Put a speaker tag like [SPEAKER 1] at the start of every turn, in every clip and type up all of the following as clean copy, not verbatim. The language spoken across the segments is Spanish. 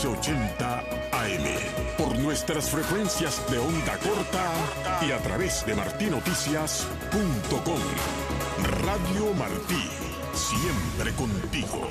[SPEAKER 1] 1480 AM. Por nuestras frecuencias de onda corta y a través de martinoticias.com. Radio Martí, siempre contigo.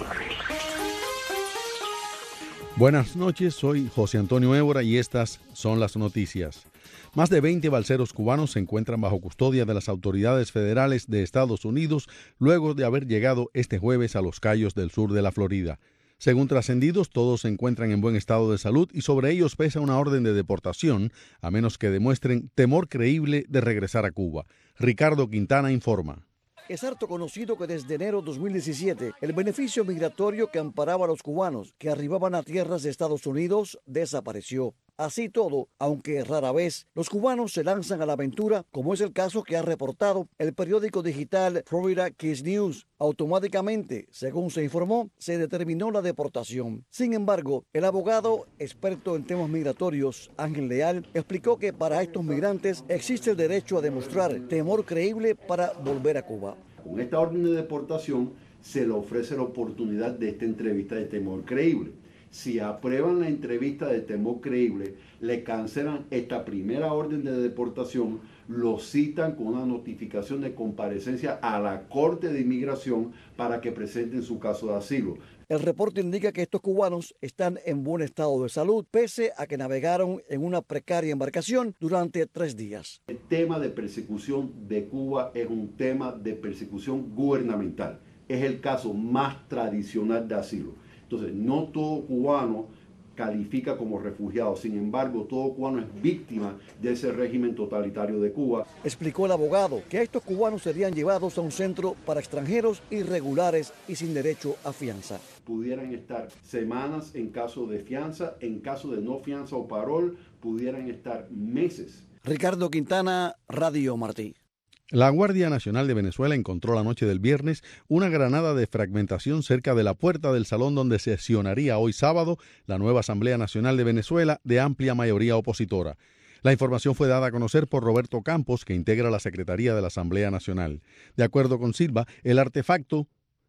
[SPEAKER 2] Buenas noches, soy José Antonio Évora y estas son las noticias. Más de 20 balseros cubanos se encuentran bajo custodia de las autoridades federales de Estados Unidos luego de haber llegado este jueves a Los Cayos del sur de la Florida. Según trascendidos, todos se encuentran en buen estado de salud y sobre ellos pesa una orden de deportación, a menos que demuestren temor creíble de regresar a Cuba. Ricardo Quintana informa.
[SPEAKER 3] Es harto conocido que desde enero de 2017 el beneficio migratorio que amparaba a los cubanos que arribaban a tierras de Estados Unidos desapareció. Así todo, aunque rara vez, los cubanos se lanzan a la aventura, como es el caso que ha reportado el periódico digital Florida Keys News. Automáticamente, según se informó, se determinó la deportación. Sin embargo, el abogado experto en temas migratorios, Ángel Leal, explicó que para estos migrantes existe el derecho a demostrar temor creíble para volver a Cuba.
[SPEAKER 4] Con esta orden de deportación se le ofrece la oportunidad de esta entrevista de temor creíble. Si aprueban la entrevista de temor creíble, le cancelan esta primera orden de deportación, lo citan con una notificación de comparecencia a la Corte de Inmigración para que presenten su caso de asilo.
[SPEAKER 3] El reporte indica que estos cubanos están en buen estado de salud, pese a que navegaron en una precaria embarcación durante 3 días.
[SPEAKER 4] El tema de persecución de Cuba es un tema de persecución gubernamental. Es el caso más tradicional de asilo. Entonces, no todo cubano califica como refugiado, sin embargo, todo cubano es víctima de ese régimen totalitario de Cuba.
[SPEAKER 3] Explicó el abogado que estos cubanos serían llevados a un centro para extranjeros irregulares y sin derecho a fianza.
[SPEAKER 4] Pudieran estar semanas en caso de fianza, en caso de no fianza o parol, pudieran estar meses.
[SPEAKER 3] Ricardo Quintana, Radio Martí.
[SPEAKER 2] La Guardia Nacional de Venezuela encontró la noche del viernes una granada de fragmentación cerca de la puerta del salón donde sesionaría hoy sábado la nueva Asamblea Nacional de Venezuela de amplia mayoría opositora. La información fue dada a conocer por Roberto Campos, que integra la Secretaría de la Asamblea Nacional. De acuerdo con Silva, el artefacto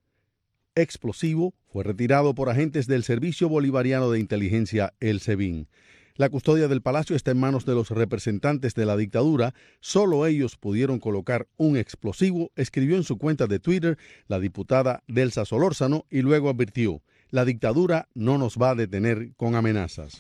[SPEAKER 2] explosivo fue retirado por agentes del Servicio Bolivariano de Inteligencia, el SEBIN. La custodia del palacio está en manos de los representantes de la dictadura. Solo ellos pudieron colocar un explosivo, escribió en su cuenta de Twitter la diputada Delsa Solórzano y luego advirtió: la dictadura no nos va a detener con amenazas.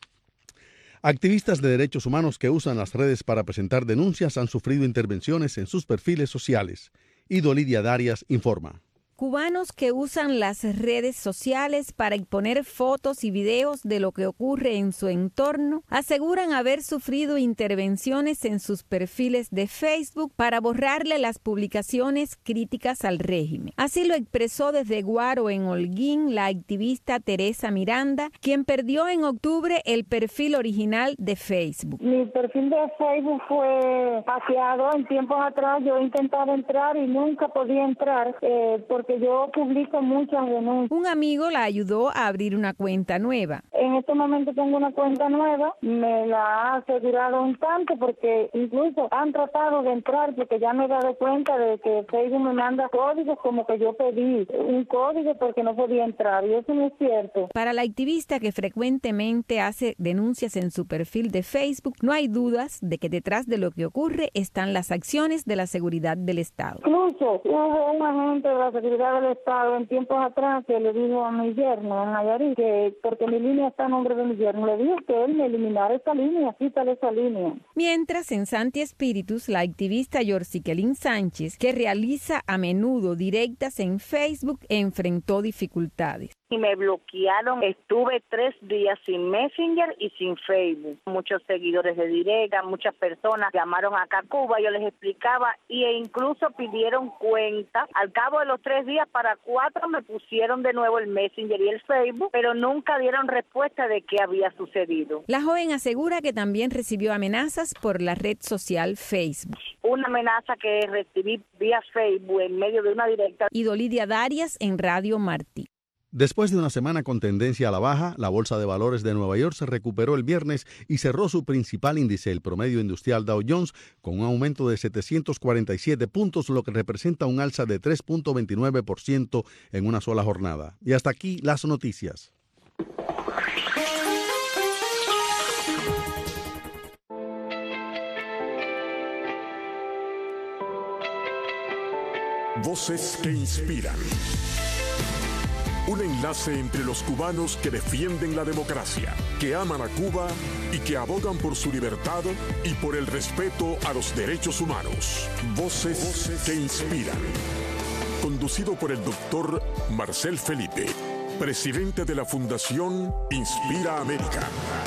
[SPEAKER 2] Activistas de derechos humanos que usan las redes para presentar denuncias han sufrido intervenciones en sus perfiles sociales. Ido Lidia Darias informa.
[SPEAKER 5] Cubanos que usan las redes sociales para exponer fotos y videos de lo que ocurre en su entorno aseguran haber sufrido intervenciones en sus perfiles de Facebook para borrarle las publicaciones críticas al régimen. Así lo expresó desde Guaro, en Holguín, la activista Teresa Miranda, quien perdió en octubre el perfil original de Facebook.
[SPEAKER 6] Mi perfil de Facebook fue hackeado en tiempos atrás. Yo intentaba entrar y nunca podía entrar porque yo publico muchas denuncias.
[SPEAKER 5] Un amigo la ayudó a abrir una cuenta nueva.
[SPEAKER 6] En este momento tengo una cuenta nueva, me la ha asegurado un tanto porque incluso han tratado de entrar porque ya me he dado cuenta de que Facebook me manda códigos como que yo pedí un código porque no podía entrar y eso no es cierto.
[SPEAKER 5] Para la activista que frecuentemente hace denuncias en su perfil de Facebook, no hay dudas de que detrás de lo que ocurre están las acciones de la seguridad del Estado.
[SPEAKER 6] Incluso hubo un agente de la seguridad del Estado en tiempos atrás que le dijo a mi yerno en Nayarit que porque mi línea está a nombre de mi yerno, le dijo que él me eliminara esa línea, quítale esa línea.
[SPEAKER 5] Mientras en Santi Espíritus, la activista Yorciquelín Sánchez, que realiza a menudo directas en Facebook, enfrentó dificultades.
[SPEAKER 7] Y me bloquearon. Estuve 3 días sin Messenger y sin Facebook. Muchos seguidores de directa, muchas personas llamaron acá a Cuba, yo les explicaba e incluso pidieron cuenta. Al cabo de los 3 días, para 4 me pusieron de nuevo el Messenger y el Facebook, pero nunca dieron respuesta de qué había sucedido.
[SPEAKER 5] La joven asegura que también recibió amenazas por la red social Facebook.
[SPEAKER 7] Una amenaza que recibí vía Facebook en medio de una directa.
[SPEAKER 5] Ido Lidia Darias en Radio Martí.
[SPEAKER 2] Después de una semana con tendencia a la baja, la Bolsa de Valores de Nueva York se recuperó el viernes y cerró su principal índice, el promedio industrial Dow Jones, con un aumento de 747 puntos, lo que representa un alza de 3.29% en una sola jornada. Y hasta aquí las noticias.
[SPEAKER 1] Voces que inspiran. Un enlace entre los cubanos que defienden la democracia, que aman a Cuba y que abogan por su libertad y por el respeto a los derechos humanos. Voces que inspiran. Conducido por el doctor Marcel Felipe, presidente de la Fundación Inspira América.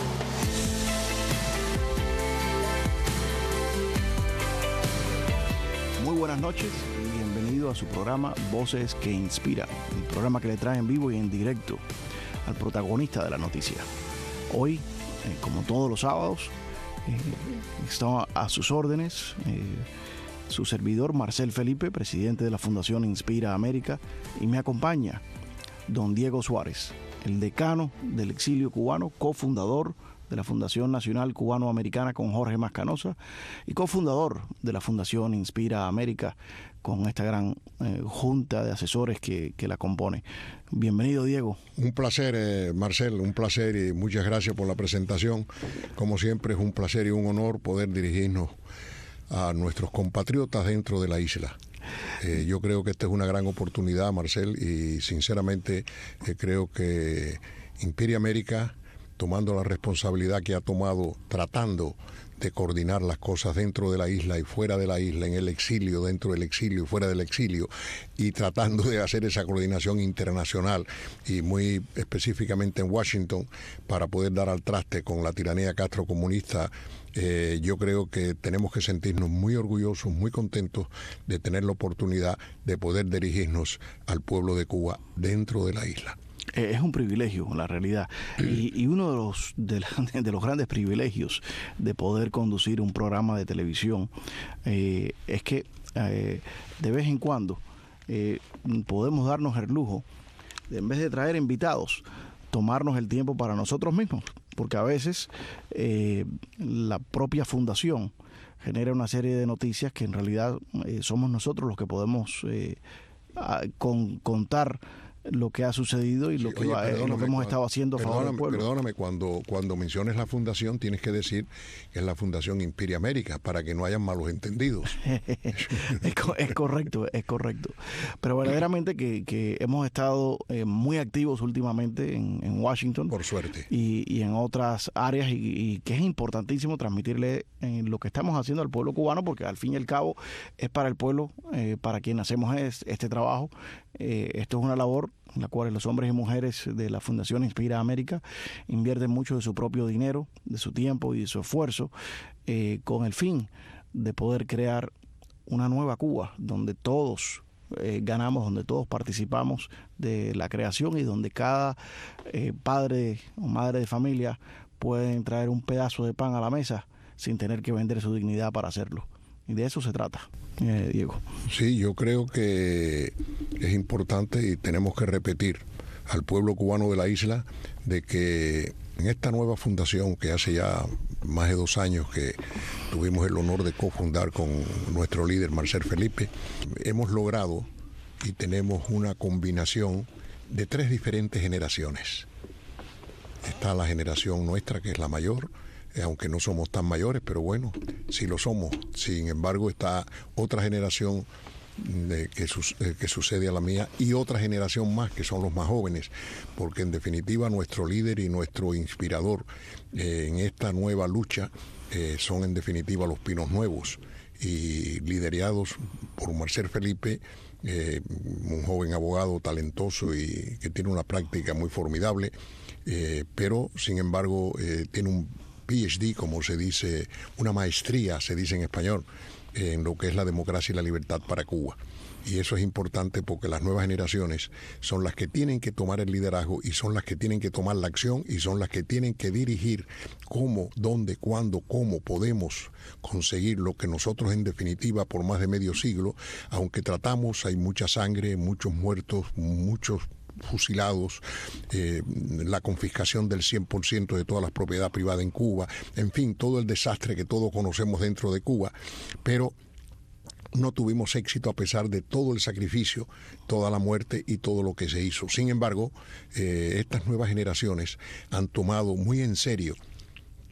[SPEAKER 8] Muy buenas noches y bienvenido a su programa Voces que Inspiran, el programa que le trae en vivo y en directo al protagonista de la noticia. Hoy, como todos los sábados, está a sus órdenes su servidor Marcel Felipe, presidente de la Fundación Inspira América, y me acompaña don Diego Suárez, el decano del exilio cubano, cofundador de la Fundación Nacional Cubano-Americana con Jorge Mascanosa y cofundador de la Fundación Inspira América con esta gran junta de asesores que la compone. Bienvenido, Diego.
[SPEAKER 9] Un placer, Marcel, un placer y muchas gracias por la presentación. Como siempre es un placer y un honor poder dirigirnos a nuestros compatriotas dentro de la isla. Yo creo que esta es una gran oportunidad, Marcel, y sinceramente creo que Inspira América, tomando la responsabilidad que ha tomado, tratando de coordinar las cosas dentro de la isla y fuera de la isla, en el exilio, dentro del exilio y fuera del exilio, y tratando de hacer esa coordinación internacional y muy específicamente en Washington para poder dar al traste con la tiranía castrocomunista. Yo creo que tenemos que sentirnos muy orgullosos, muy contentos de tener la oportunidad de poder dirigirnos al pueblo de Cuba dentro de la isla.
[SPEAKER 8] Es un privilegio, la realidad. Y uno de los grandes privilegios de poder conducir un programa de televisión es que de vez en cuando podemos darnos el lujo de, en vez de traer invitados, tomarnos el tiempo para nosotros mismos, porque a veces la propia fundación genera una serie de noticias que en realidad somos nosotros los que podemos contar lo que ha sucedido y lo que hemos estado haciendo a favor del pueblo.
[SPEAKER 9] Perdóname, cuando menciones la fundación tienes que decir que es la Fundación Inspira América para que no hayan malos entendidos.
[SPEAKER 8] Es correcto. Pero verdaderamente que hemos estado muy activos últimamente en Washington.
[SPEAKER 9] Por suerte.
[SPEAKER 8] Y en otras áreas y que es importantísimo transmitirle lo que estamos haciendo al pueblo cubano, porque al fin y al cabo es para el pueblo, para quien hacemos este trabajo. Esto es una labor en la cual los hombres y mujeres de la Fundación Inspira América invierten mucho de su propio dinero, de su tiempo y de su esfuerzo con el fin de poder crear una nueva Cuba donde todos ganamos, donde todos participamos de la creación y donde cada padre o madre de familia pueden traer un pedazo de pan a la mesa sin tener que vender su dignidad para hacerlo. Y de eso se trata, Diego.
[SPEAKER 9] Sí, yo creo que es importante y tenemos que repetir al pueblo cubano de la isla de que en esta nueva fundación que hace ya más de 2 años que tuvimos el honor de cofundar con nuestro líder Marcel Felipe, hemos logrado y tenemos una combinación de 3 diferentes generaciones. Está la generación nuestra, que es la mayor, aunque no somos tan mayores, pero bueno, sí lo somos. Sin embargo, está otra generación que sucede a la mía y otra generación más, que son los más jóvenes, porque en definitiva nuestro líder y nuestro inspirador en esta nueva lucha son en definitiva los Pinos Nuevos, y liderados por Marcel Felipe, un joven abogado talentoso y que tiene una práctica muy formidable, pero sin embargo tiene un PhD, como se dice, una maestría, se dice en español, en lo que es la democracia y la libertad para Cuba. Y eso es importante porque las nuevas generaciones son las que tienen que tomar el liderazgo y son las que tienen que tomar la acción y son las que tienen que dirigir cómo, dónde, cuándo, cómo podemos conseguir lo que nosotros en definitiva por más de medio siglo, aunque tratamos, hay mucha sangre, muchos muertos, muchos fusilados, la confiscación del 100% de toda la propiedad privada en Cuba, en fin, todo el desastre que todos conocemos dentro de Cuba, pero no tuvimos éxito a pesar de todo el sacrificio, toda la muerte y todo lo que se hizo. Sin embargo, estas nuevas generaciones han tomado muy en serio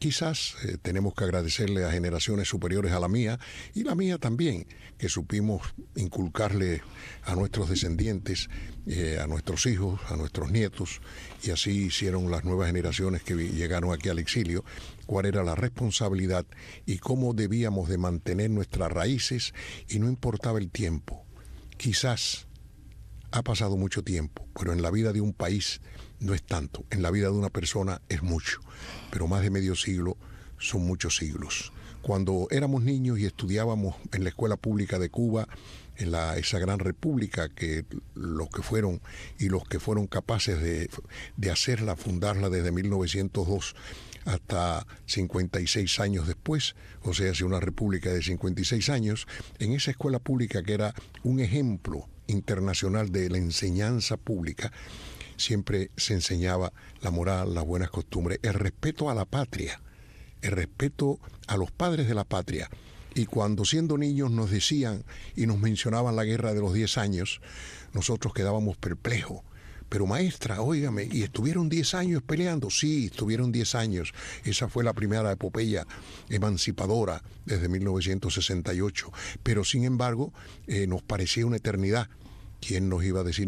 [SPEAKER 9] quizás tenemos que agradecerle a generaciones superiores a la mía, y la mía también, que supimos inculcarle a nuestros descendientes, a nuestros hijos, a nuestros nietos, y así hicieron las nuevas generaciones que llegaron aquí al exilio, cuál era la responsabilidad y cómo debíamos de mantener nuestras raíces, y no importaba el tiempo. Quizás ha pasado mucho tiempo, pero en la vida de un país no es tanto, en la vida de una persona es mucho, pero más de medio siglo son muchos siglos. Cuando éramos niños y estudiábamos en la escuela pública de Cuba, en esa gran república que los que fueron y los que fueron capaces de hacerla, fundarla desde 1902 hasta 56 años después, o sea, hace una república de 56 años, en esa escuela pública que era un ejemplo internacional de la enseñanza pública, siempre se enseñaba la moral, las buenas costumbres, el respeto a la patria, el respeto a los padres de la patria. Y cuando siendo niños nos decían y nos mencionaban la guerra de los 10 años, nosotros quedábamos perplejos. Pero maestra, óigame, ¿y estuvieron 10 años peleando? Sí, estuvieron 10 años. Esa fue la primera epopeya emancipadora desde 1968. Pero sin embargo, nos parecía una eternidad. ¿Quién nos iba a decir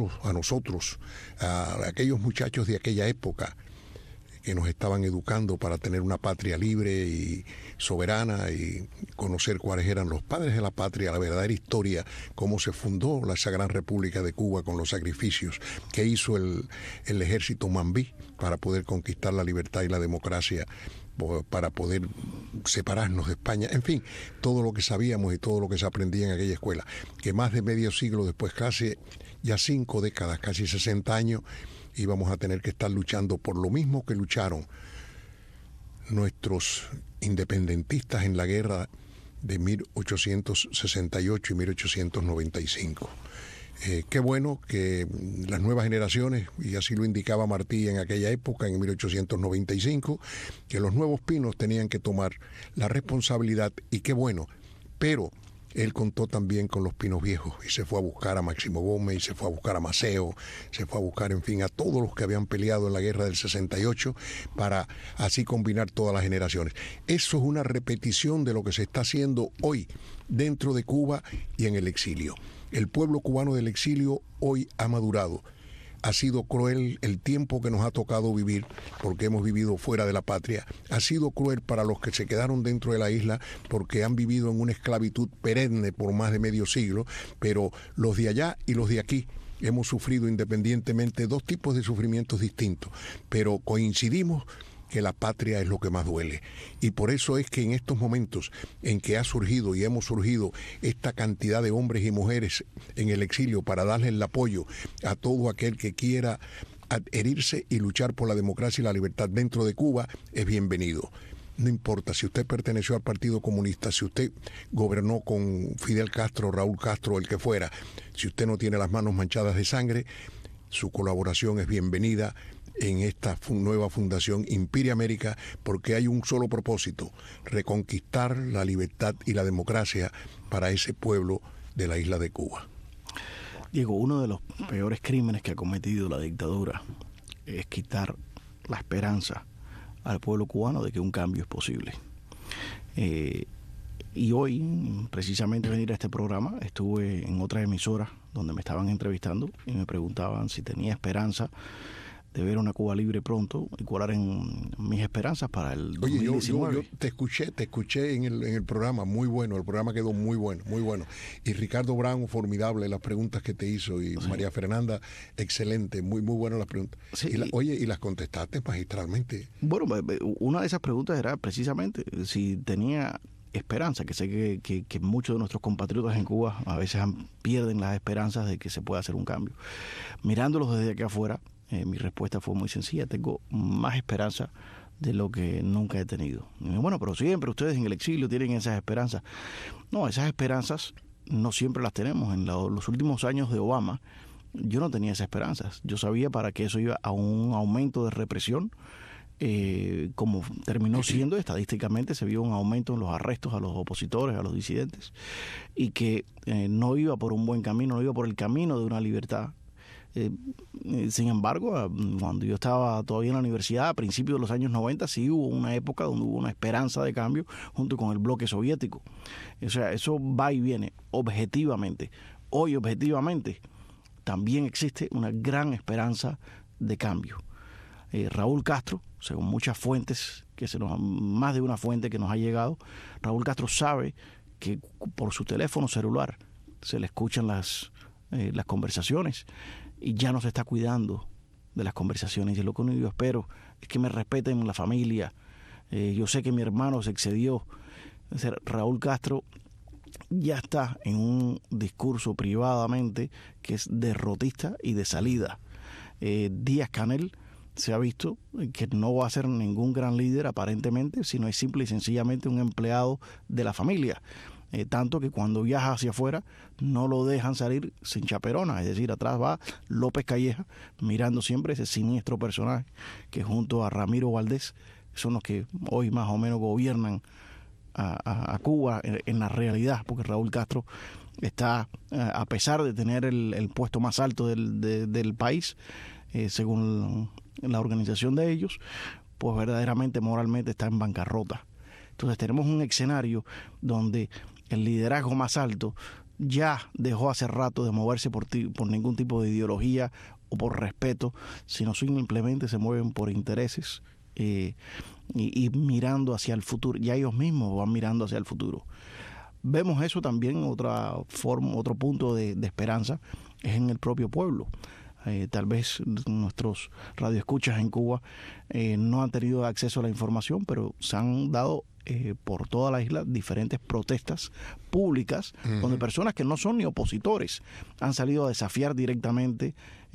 [SPEAKER 9] a aquellos muchachos de aquella época que nos estaban educando para tener una patria libre y soberana y conocer cuáles eran los padres de la patria, la verdadera historia, cómo se fundó esa gran República de Cuba con los sacrificios que hizo el ejército mambí para poder conquistar la libertad y la democracia, para poder separarnos de España, en fin, todo lo que sabíamos y todo lo que se aprendía en aquella escuela, que más de medio siglo después, casi ya 5 décadas, casi 60 años, íbamos a tener que estar luchando por lo mismo que lucharon nuestros independentistas en la guerra de 1868 y 1895. Qué bueno que las nuevas generaciones, y así lo indicaba Martí en aquella época, en 1895, que los nuevos pinos tenían que tomar la responsabilidad, y qué bueno, pero él contó también con los pinos viejos y se fue a buscar a Máximo Gómez, y se fue a buscar a Maceo, se fue a buscar, en fin, a todos los que habían peleado en la guerra del 68 para así combinar todas las generaciones. Eso es una repetición de lo que se está haciendo hoy dentro de Cuba y en el exilio. El pueblo cubano del exilio hoy ha madurado. Ha sido cruel el tiempo que nos ha tocado vivir, porque hemos vivido fuera de la patria. Ha sido cruel para los que se quedaron dentro de la isla, porque han vivido en una esclavitud perenne por más de medio siglo, pero los de allá y los de aquí hemos sufrido independientemente 2 tipos de sufrimientos distintos, pero coincidimos que la patria es lo que más duele. Y por eso es que en estos momentos en que ha surgido y hemos surgido esta cantidad de hombres y mujeres en el exilio para darle el apoyo a todo aquel que quiera adherirse y luchar por la democracia y la libertad dentro de Cuba, es bienvenido. No importa si usted perteneció al Partido Comunista, si usted gobernó con Fidel Castro, Raúl Castro, el que fuera, si usted no tiene las manos manchadas de sangre, su colaboración es bienvenida en esta nueva fundación Imperia América, porque hay un solo propósito: reconquistar la libertad y la democracia para ese pueblo de la isla de Cuba.
[SPEAKER 8] Diego, uno de los peores crímenes que ha cometido la dictadura es quitar la esperanza al pueblo cubano de que un cambio es posible. Y hoy, precisamente venir a este programa, estuve en otra emisora donde me estaban entrevistando y me preguntaban si tenía esperanza de ver una Cuba libre pronto, y cuáles eran mis esperanzas para el 2019.
[SPEAKER 9] Oye, yo te escuché en el programa, muy bueno, el programa quedó muy bueno. Y Ricardo Brown, formidable las preguntas que te hizo, y sí. María Fernanda, excelente, muy buenas las preguntas. Sí, y las contestaste magistralmente.
[SPEAKER 8] Bueno, una de esas preguntas era precisamente si tenía esperanza, que sé que muchos de nuestros compatriotas en Cuba a veces pierden las esperanzas de que se pueda hacer un cambio. Mirándolos desde aquí afuera, mi respuesta fue muy sencilla: tengo más esperanza de lo que nunca he tenido. Y bueno, pero siempre ustedes en el exilio tienen esas esperanzas. No, esas esperanzas no siempre las tenemos. En los últimos años de Obama, yo no tenía esas esperanzas. Yo sabía para que eso iba a un aumento de represión, como terminó siendo. Estadísticamente se vio un aumento en los arrestos a los opositores, a los disidentes, y que no iba por un buen camino, no iba por el camino de una libertad Sin embargo, cuando yo estaba todavía en la universidad, a principios de los años 90, sí hubo una época donde hubo una esperanza de cambio junto con el bloque soviético. O sea, eso va y viene objetivamente. Hoy, objetivamente, también existe una gran esperanza de cambio. Raúl Castro, según muchas fuentes, más de una fuente que nos ha llegado, Raúl Castro sabe que por su teléfono celular se le escuchan las conversaciones y ya no se está cuidando de las conversaciones. Y lo que yo espero es que me respeten la familia. Yo sé que mi hermano se excedió. Es decir, Raúl Castro ya está en un discurso privadamente que es derrotista y de salida. Díaz-Canel se ha visto que no va a ser ningún gran líder aparentemente, sino es simple y sencillamente un empleado de la familia. Tanto que cuando viaja hacia afuera no lo dejan salir sin chaperona, es decir, atrás va López Calleja mirando siempre ese siniestro personaje que junto a Ramiro Valdés son los que hoy más o menos gobiernan a Cuba en la realidad, porque Raúl Castro está, a pesar de tener el puesto más alto del país, según la organización de ellos, pues verdaderamente moralmente está en bancarrota. Entonces tenemos un escenario donde el liderazgo más alto ya dejó hace rato de moverse por ningún tipo de ideología o por respeto, sino simplemente se mueven por intereses y mirando hacia el futuro. Ya ellos mismos van mirando hacia el futuro. Vemos eso también, otro punto de esperanza es en el propio pueblo. Tal vez nuestros radioescuchas en Cuba no han tenido acceso a la información, pero se han dado por toda la isla diferentes protestas públicas donde personas que no son ni opositores han salido a desafiar directamente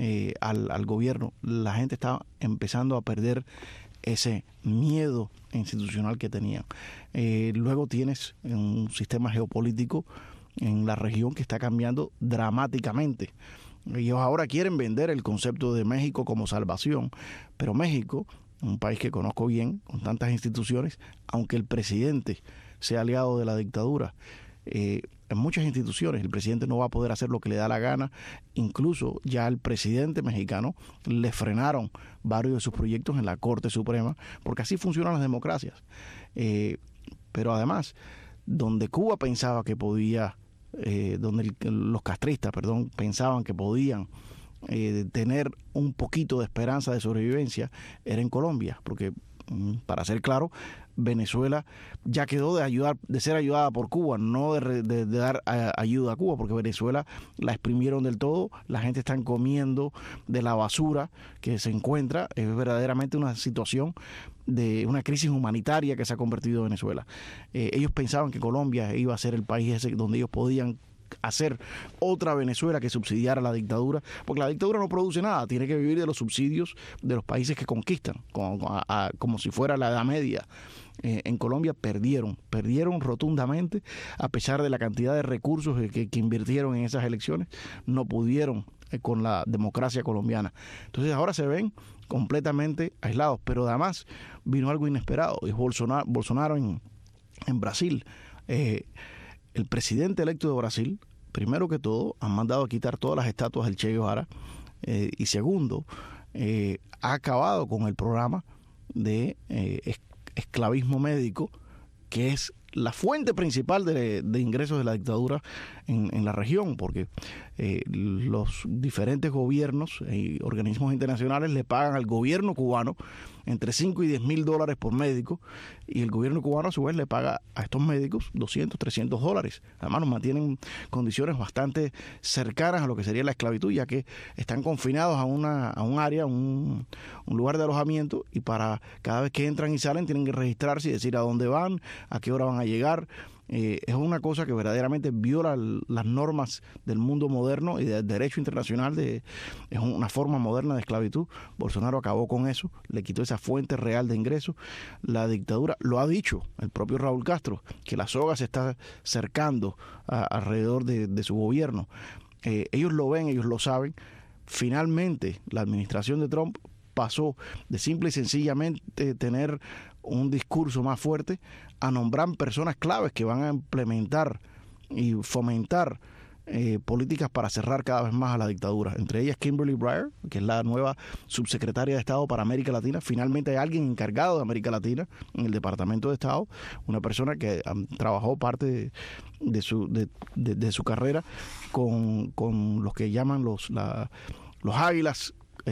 [SPEAKER 8] al gobierno. La gente está empezando a perder ese miedo institucional que tenían. Luego tienes un sistema geopolítico en la región que está cambiando dramáticamente. Ellos ahora quieren vender el concepto de México como salvación, pero México, un país que conozco bien, con tantas instituciones, aunque el presidente sea aliado de la dictadura, en muchas instituciones el presidente no va a poder hacer lo que le da la gana. Incluso ya al presidente mexicano le frenaron varios de sus proyectos en la Corte Suprema, porque así funcionan las democracias. Pero además, donde Cuba pensaba que podía, donde los castristas, pensaban que podían tener un poquito de esperanza de sobrevivencia, era en Colombia, porque para ser claro, Venezuela ya quedó de ser ayudada por Cuba, no de dar ayuda a Cuba, porque Venezuela la exprimieron del todo, la gente está comiendo de la basura que se encuentra. Es verdaderamente una situación de una crisis humanitaria que se ha convertido en Venezuela. Ellos pensaban que Colombia iba a ser el país ese donde ellos podían hacer otra Venezuela que subsidiara la dictadura, porque la dictadura no produce nada, tiene que vivir de los subsidios de los países que conquistan, como si fuera la Edad Media. En Colombia perdieron rotundamente, a pesar de la cantidad de recursos que invirtieron en esas elecciones, no pudieron con la democracia colombiana. Entonces ahora se ven completamente aislados, pero además vino algo inesperado, es Bolsonaro en Brasil. El presidente electo de Brasil, primero que todo, han mandado a quitar todas las estatuas del Che Guevara, y segundo, ha acabado con el programa de esclavismo médico, que es la fuente principal de ingresos de la dictadura en la región, porque los diferentes gobiernos y organismos internacionales le pagan al gobierno cubano entre 5 y 10 mil dólares por médico, y el gobierno cubano a su vez le paga a estos médicos 200, 300 dólares. Además nos mantienen condiciones bastante cercanas a lo que sería la esclavitud, ya que están confinados a un área, un lugar de alojamiento, y para cada vez que entran y salen tienen que registrarse y decir a dónde van, a qué hora van a llegar. Es una cosa que verdaderamente viola las normas del mundo moderno y del derecho internacional. Es una forma moderna de esclavitud. Bolsonaro acabó con eso, le quitó esa fuente real de ingresos. La dictadura, lo ha dicho el propio Raúl Castro, que la soga se está cercando alrededor de su gobierno. Ellos lo ven, ellos lo saben. Finalmente, la administración de Trump pasó de simple y sencillamente tener un discurso más fuerte a nombrar personas claves que van a implementar y fomentar políticas para cerrar cada vez más a la dictadura. Entre ellas Kimberly Breyer, que es la nueva subsecretaria de Estado para América Latina. Finalmente hay alguien encargado de América Latina en el Departamento de Estado, una persona que trabajó parte de su carrera con los que llaman los águilas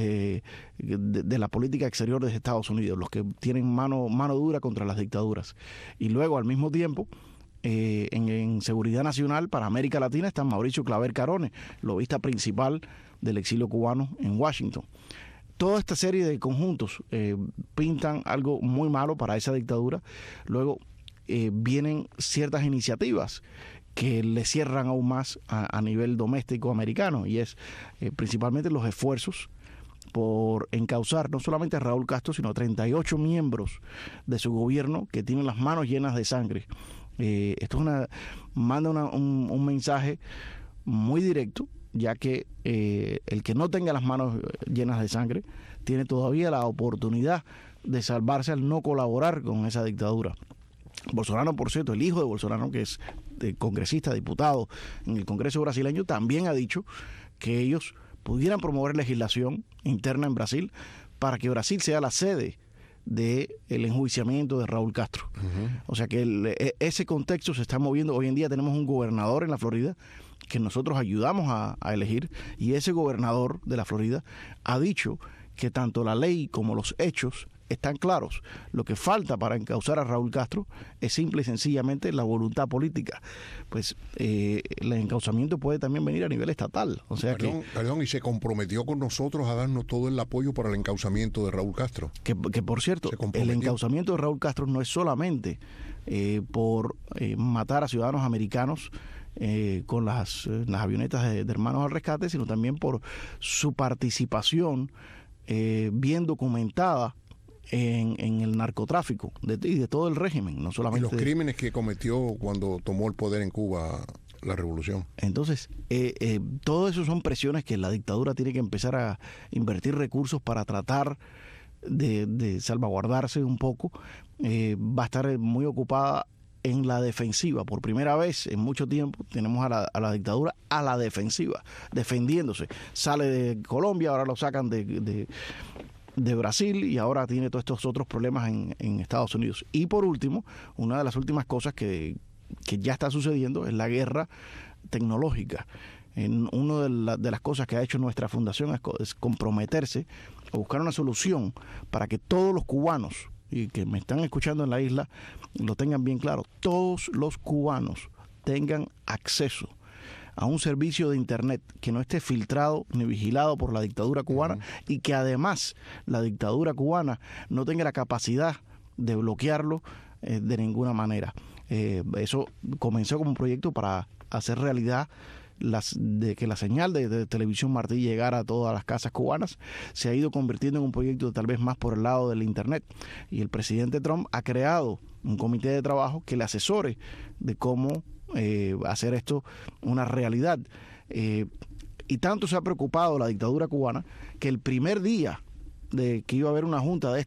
[SPEAKER 8] de la política exterior de Estados Unidos, los que tienen mano dura contra las dictaduras. Y luego, al mismo tiempo, en Seguridad Nacional para América Latina está Mauricio Claver Carone, lobista principal del exilio cubano en Washington. Toda esta serie de conjuntos pintan algo muy malo para esa dictadura. Luego vienen ciertas iniciativas que le cierran aún más a nivel doméstico americano, y es principalmente los esfuerzos por encauzar no solamente a Raúl Castro, sino a 38 miembros de su gobierno que tienen las manos llenas de sangre. Esto manda un mensaje muy directo, ya que el que no tenga las manos llenas de sangre tiene todavía la oportunidad de salvarse al no colaborar con esa dictadura. Bolsonaro, por cierto, el hijo de Bolsonaro, que es congresista, diputado en el Congreso brasileño, también ha dicho que ellos pudieran promover legislación interna en Brasil para que Brasil sea la sede del enjuiciamiento de Raúl Castro. O sea que ese contexto se está moviendo. Hoy en día tenemos un gobernador en la Florida que nosotros ayudamos a elegir, y ese gobernador de la Florida ha dicho que tanto la ley como los hechos están claros. Lo que falta para encauzar a Raúl Castro es simple y sencillamente la voluntad política. Pues el encauzamiento puede también venir a nivel estatal. O sea
[SPEAKER 9] perdón, y se comprometió con nosotros a darnos todo el apoyo para el encauzamiento de Raúl Castro.
[SPEAKER 8] Que por cierto, el encauzamiento de Raúl Castro no es solamente por matar a ciudadanos americanos con las avionetas de Hermanos al Rescate, sino también por su participación bien documentada en el narcotráfico de todo el régimen, no solamente
[SPEAKER 9] y los crímenes que cometió cuando tomó el poder en Cuba la revolución.
[SPEAKER 8] Entonces, todo eso son presiones que la dictadura tiene que empezar a invertir recursos para tratar de salvaguardarse un poco. Va a estar muy ocupada en la defensiva. Por primera vez en mucho tiempo tenemos a la dictadura a la defensiva, defendiéndose. Sale de Colombia, ahora lo sacan de Brasil, y ahora tiene todos estos otros problemas en Estados Unidos. Y por último, una de las últimas cosas que ya está sucediendo es la guerra tecnológica. Una de las cosas que ha hecho nuestra fundación es comprometerse a buscar una solución para que todos los cubanos, y que me están escuchando en la isla, lo tengan bien claro, todos los cubanos tengan acceso a un servicio de internet que no esté filtrado ni vigilado por la dictadura cubana, y que además la dictadura cubana no tenga la capacidad de bloquearlo de ninguna manera. Eso comenzó como un proyecto para hacer realidad de que la señal de Televisión Martí llegara a todas las casas cubanas. Se ha ido convirtiendo en un proyecto tal vez más por el lado del internet, y el presidente Trump ha creado un comité de trabajo que le asesore de cómo hacer esto una realidad. Y tanto se ha preocupado la dictadura cubana que el primer día de que iba a haber una junta de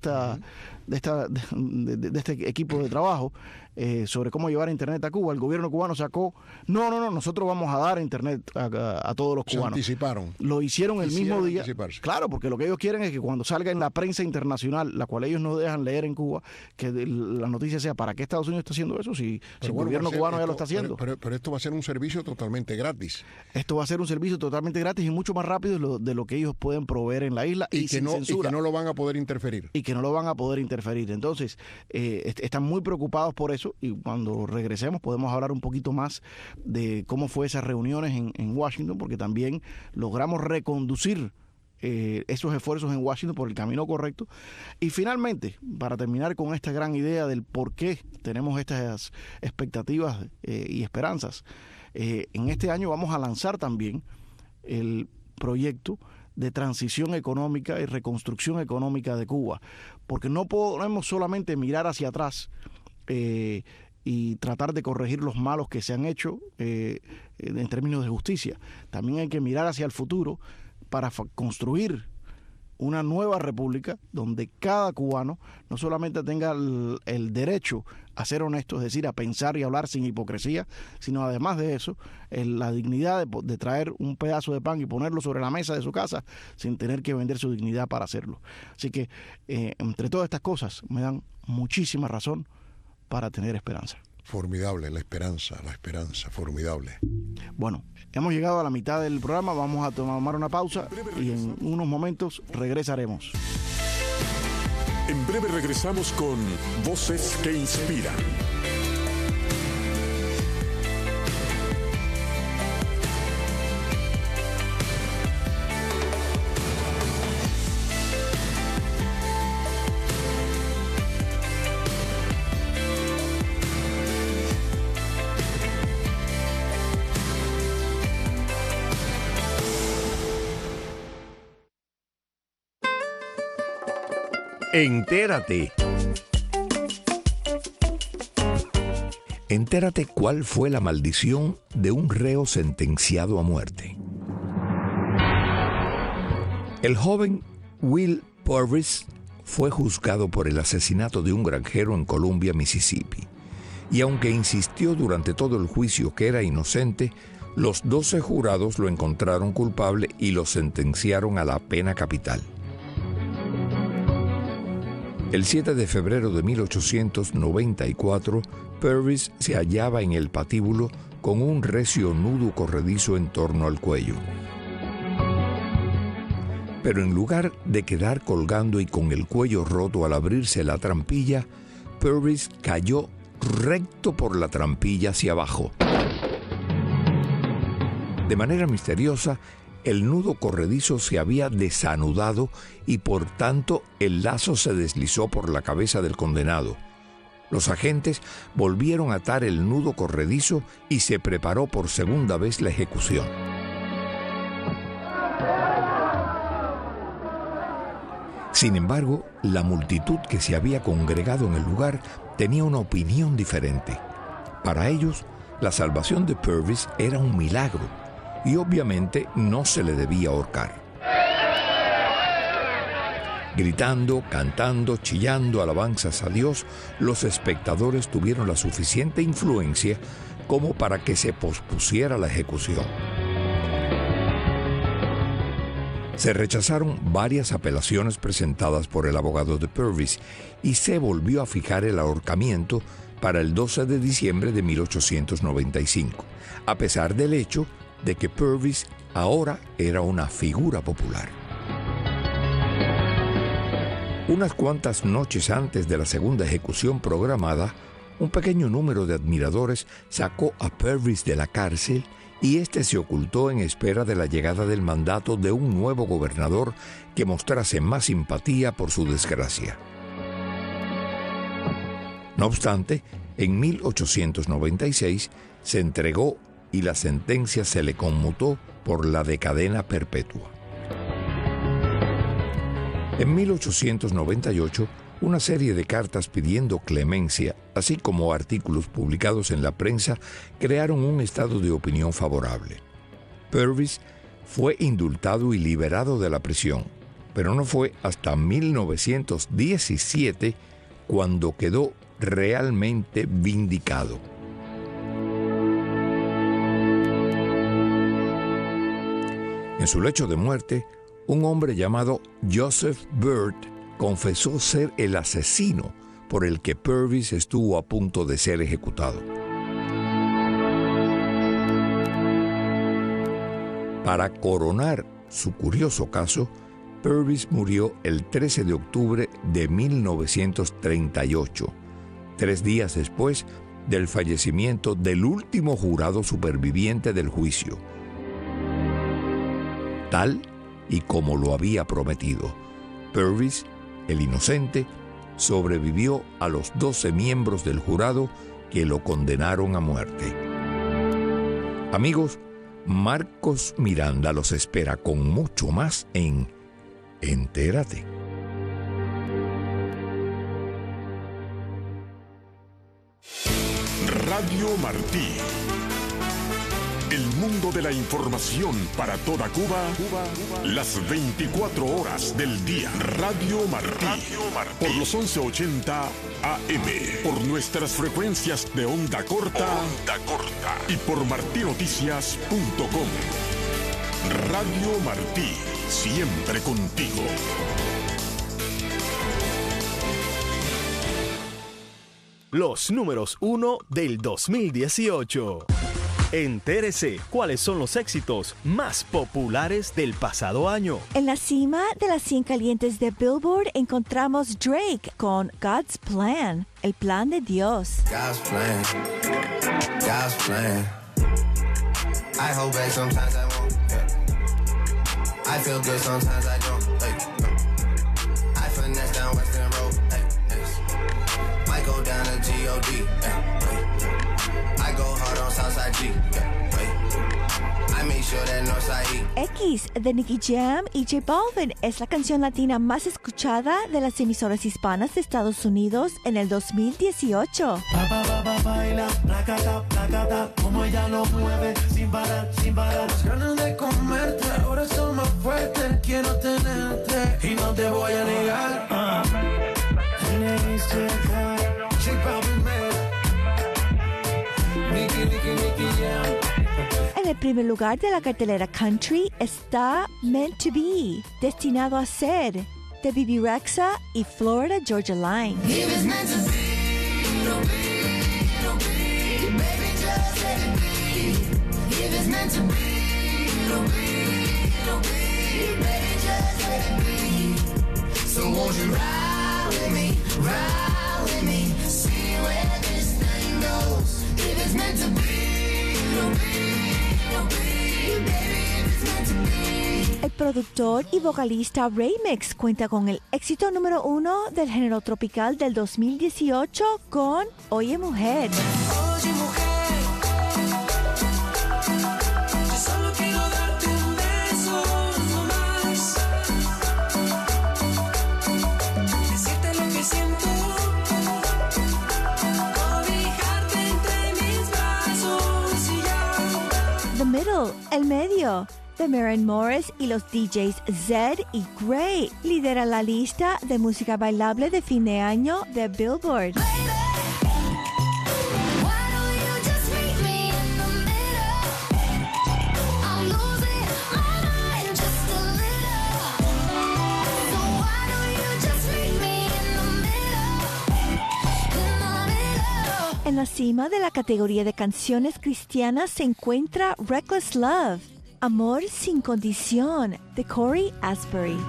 [SPEAKER 8] este equipo de trabajo sobre cómo llevar internet a Cuba, el gobierno cubano sacó, no, nosotros vamos a dar internet a todos los cubanos.
[SPEAKER 9] Se anticiparon.
[SPEAKER 8] Lo hicieron el mismo día. Claro, porque lo que ellos quieren es que cuando salga en la prensa internacional, la cual ellos no dejan leer en Cuba, que la noticia sea, ¿para qué Estados Unidos está haciendo eso si el gobierno cubano ya lo está haciendo?
[SPEAKER 9] Pero esto va a ser un servicio totalmente gratis.
[SPEAKER 8] Esto va a ser un servicio totalmente gratis y mucho más rápido de lo que ellos pueden proveer en la isla, y sin censura.
[SPEAKER 9] Y que no lo van a poder interferir.
[SPEAKER 8] Entonces, están muy preocupados por eso, y cuando regresemos podemos hablar un poquito más de cómo fue esas reuniones en Washington, porque también logramos reconducir esos esfuerzos en Washington por el camino correcto. Y finalmente, para terminar con esta gran idea del por qué tenemos estas expectativas y esperanzas, en este año vamos a lanzar también el proyecto de transición económica y reconstrucción económica de Cuba, porque no podemos solamente mirar hacia atrás y tratar de corregir los malos que se han hecho en términos de justicia. También hay que mirar hacia el futuro para construir una nueva república donde cada cubano no solamente tenga el derecho a ser honesto, es decir, a pensar y hablar sin hipocresía, sino además de eso, la dignidad de traer un pedazo de pan y ponerlo sobre la mesa de su casa sin tener que vender su dignidad para hacerlo. Así que entre todas estas cosas me dan muchísima razón para tener esperanza.
[SPEAKER 9] Formidable, la esperanza, formidable.
[SPEAKER 8] Bueno, hemos llegado a la mitad del programa, vamos a tomar una pausa y en unos momentos regresaremos.
[SPEAKER 1] En breve regresamos con Voces que Inspiran.
[SPEAKER 10] Entérate. Entérate cuál fue la maldición de un reo sentenciado a muerte. El joven Will Purvis fue juzgado por el asesinato de un granjero en Columbia, Mississippi. Y aunque insistió durante todo el juicio que era inocente, los 12 jurados lo encontraron culpable y lo sentenciaron a la pena capital. El 7 de febrero de 1894, Purvis se hallaba en el patíbulo con un recio nudo corredizo en torno al cuello. Pero en lugar de quedar colgando y con el cuello roto al abrirse la trampilla, Purvis cayó recto por la trampilla hacia abajo. De manera misteriosa, el nudo corredizo se había desanudado y por tanto el lazo se deslizó por la cabeza del condenado. Los agentes volvieron a atar el nudo corredizo y se preparó por segunda vez la ejecución. Sin embargo, la multitud que se había congregado en el lugar tenía una opinión diferente. Para ellos, la salvación de Purvis era un milagro y obviamente no se le debía ahorcar. Gritando, cantando, chillando alabanzas a Dios, los espectadores tuvieron la suficiente influencia como para que se pospusiera la ejecución. Se rechazaron varias apelaciones presentadas por el abogado de Purvis y se volvió a fijar el ahorcamiento para el 12 de diciembre de 1895, a pesar del hecho de que Purvis ahora era una figura popular. Unas cuantas noches antes de la segunda ejecución programada, un pequeño número de admiradores sacó a Purvis de la cárcel y este se ocultó en espera de la llegada del mandato de un nuevo gobernador que mostrase más simpatía por su desgracia. No obstante, en 1896 se entregó y la sentencia se le conmutó por la de cadena perpetua. En 1898, una serie de cartas pidiendo clemencia, así como artículos publicados en la prensa, crearon un estado de opinión favorable. Purvis fue indultado y liberado de la prisión, pero no fue hasta 1917 cuando quedó realmente vindicado. En su lecho de muerte, un hombre llamado Joseph Byrd confesó ser el asesino por el que Purvis estuvo a punto de ser ejecutado. Para coronar su curioso caso, Purvis murió el 13 de octubre de 1938, 3 días después del fallecimiento del último jurado superviviente del juicio. Tal y como lo había prometido, Purvis, el inocente, sobrevivió a los 12 miembros del jurado que lo condenaron a muerte. Amigos, Marcos Miranda los espera con mucho más en Entérate.
[SPEAKER 1] Radio Martí. El mundo de la información para toda Cuba, las 24 horas del día. Radio Martí, por los 1180 AM, por nuestras frecuencias de onda corta, y por martinoticias.com. Radio Martí, siempre contigo.
[SPEAKER 11] Los números 1 del 2018. Entérese cuáles son los éxitos más populares del pasado año.
[SPEAKER 12] En la cima de las 100 calientes de Billboard encontramos Drake con God's Plan, el plan de Dios.
[SPEAKER 13] God's plan, God's plan. I hold back sometimes I won't. Yeah. I feel good sometimes I don't. Hey, I finesse down Western Road. Hey, might go down to G.O.D. I go hard on Southside G. I make sure that Northside E.
[SPEAKER 12] X de Nicky Jam y J Balvin es la canción latina más escuchada de las emisoras hispanas de Estados Unidos en el 2018.
[SPEAKER 14] Baila, placata, placata, como ella lo mueve, sin parar, sin parar. Las ganas de comerte, ahora son más fuertes. Quiero tenerte y no te voy a negar.
[SPEAKER 12] En el primer lugar de la cartelera country está Meant to Be, Destinado a Ser, de Bebe Rexha y Florida Georgia Line.
[SPEAKER 13] So won't you ride with me, see where this thing goes. If it's meant to be, it'll be, baby, if it's meant to be.
[SPEAKER 12] El productor y vocalista Remix cuenta con el éxito número 1 del género tropical del 2018 con Oye Mujer.
[SPEAKER 14] Oye mujer, yo solo quiero darte un beso, no más. Decirte lo que siento, cobijarte entre mis brazos y ya.
[SPEAKER 12] The Middle, el medio, de Maren Morris y los DJs Zed y Gray, lidera la lista de música bailable de fin de año de Billboard. En la cima de la categoría de canciones cristianas se encuentra Reckless Love, Amor sin condición, de Corey Asbury.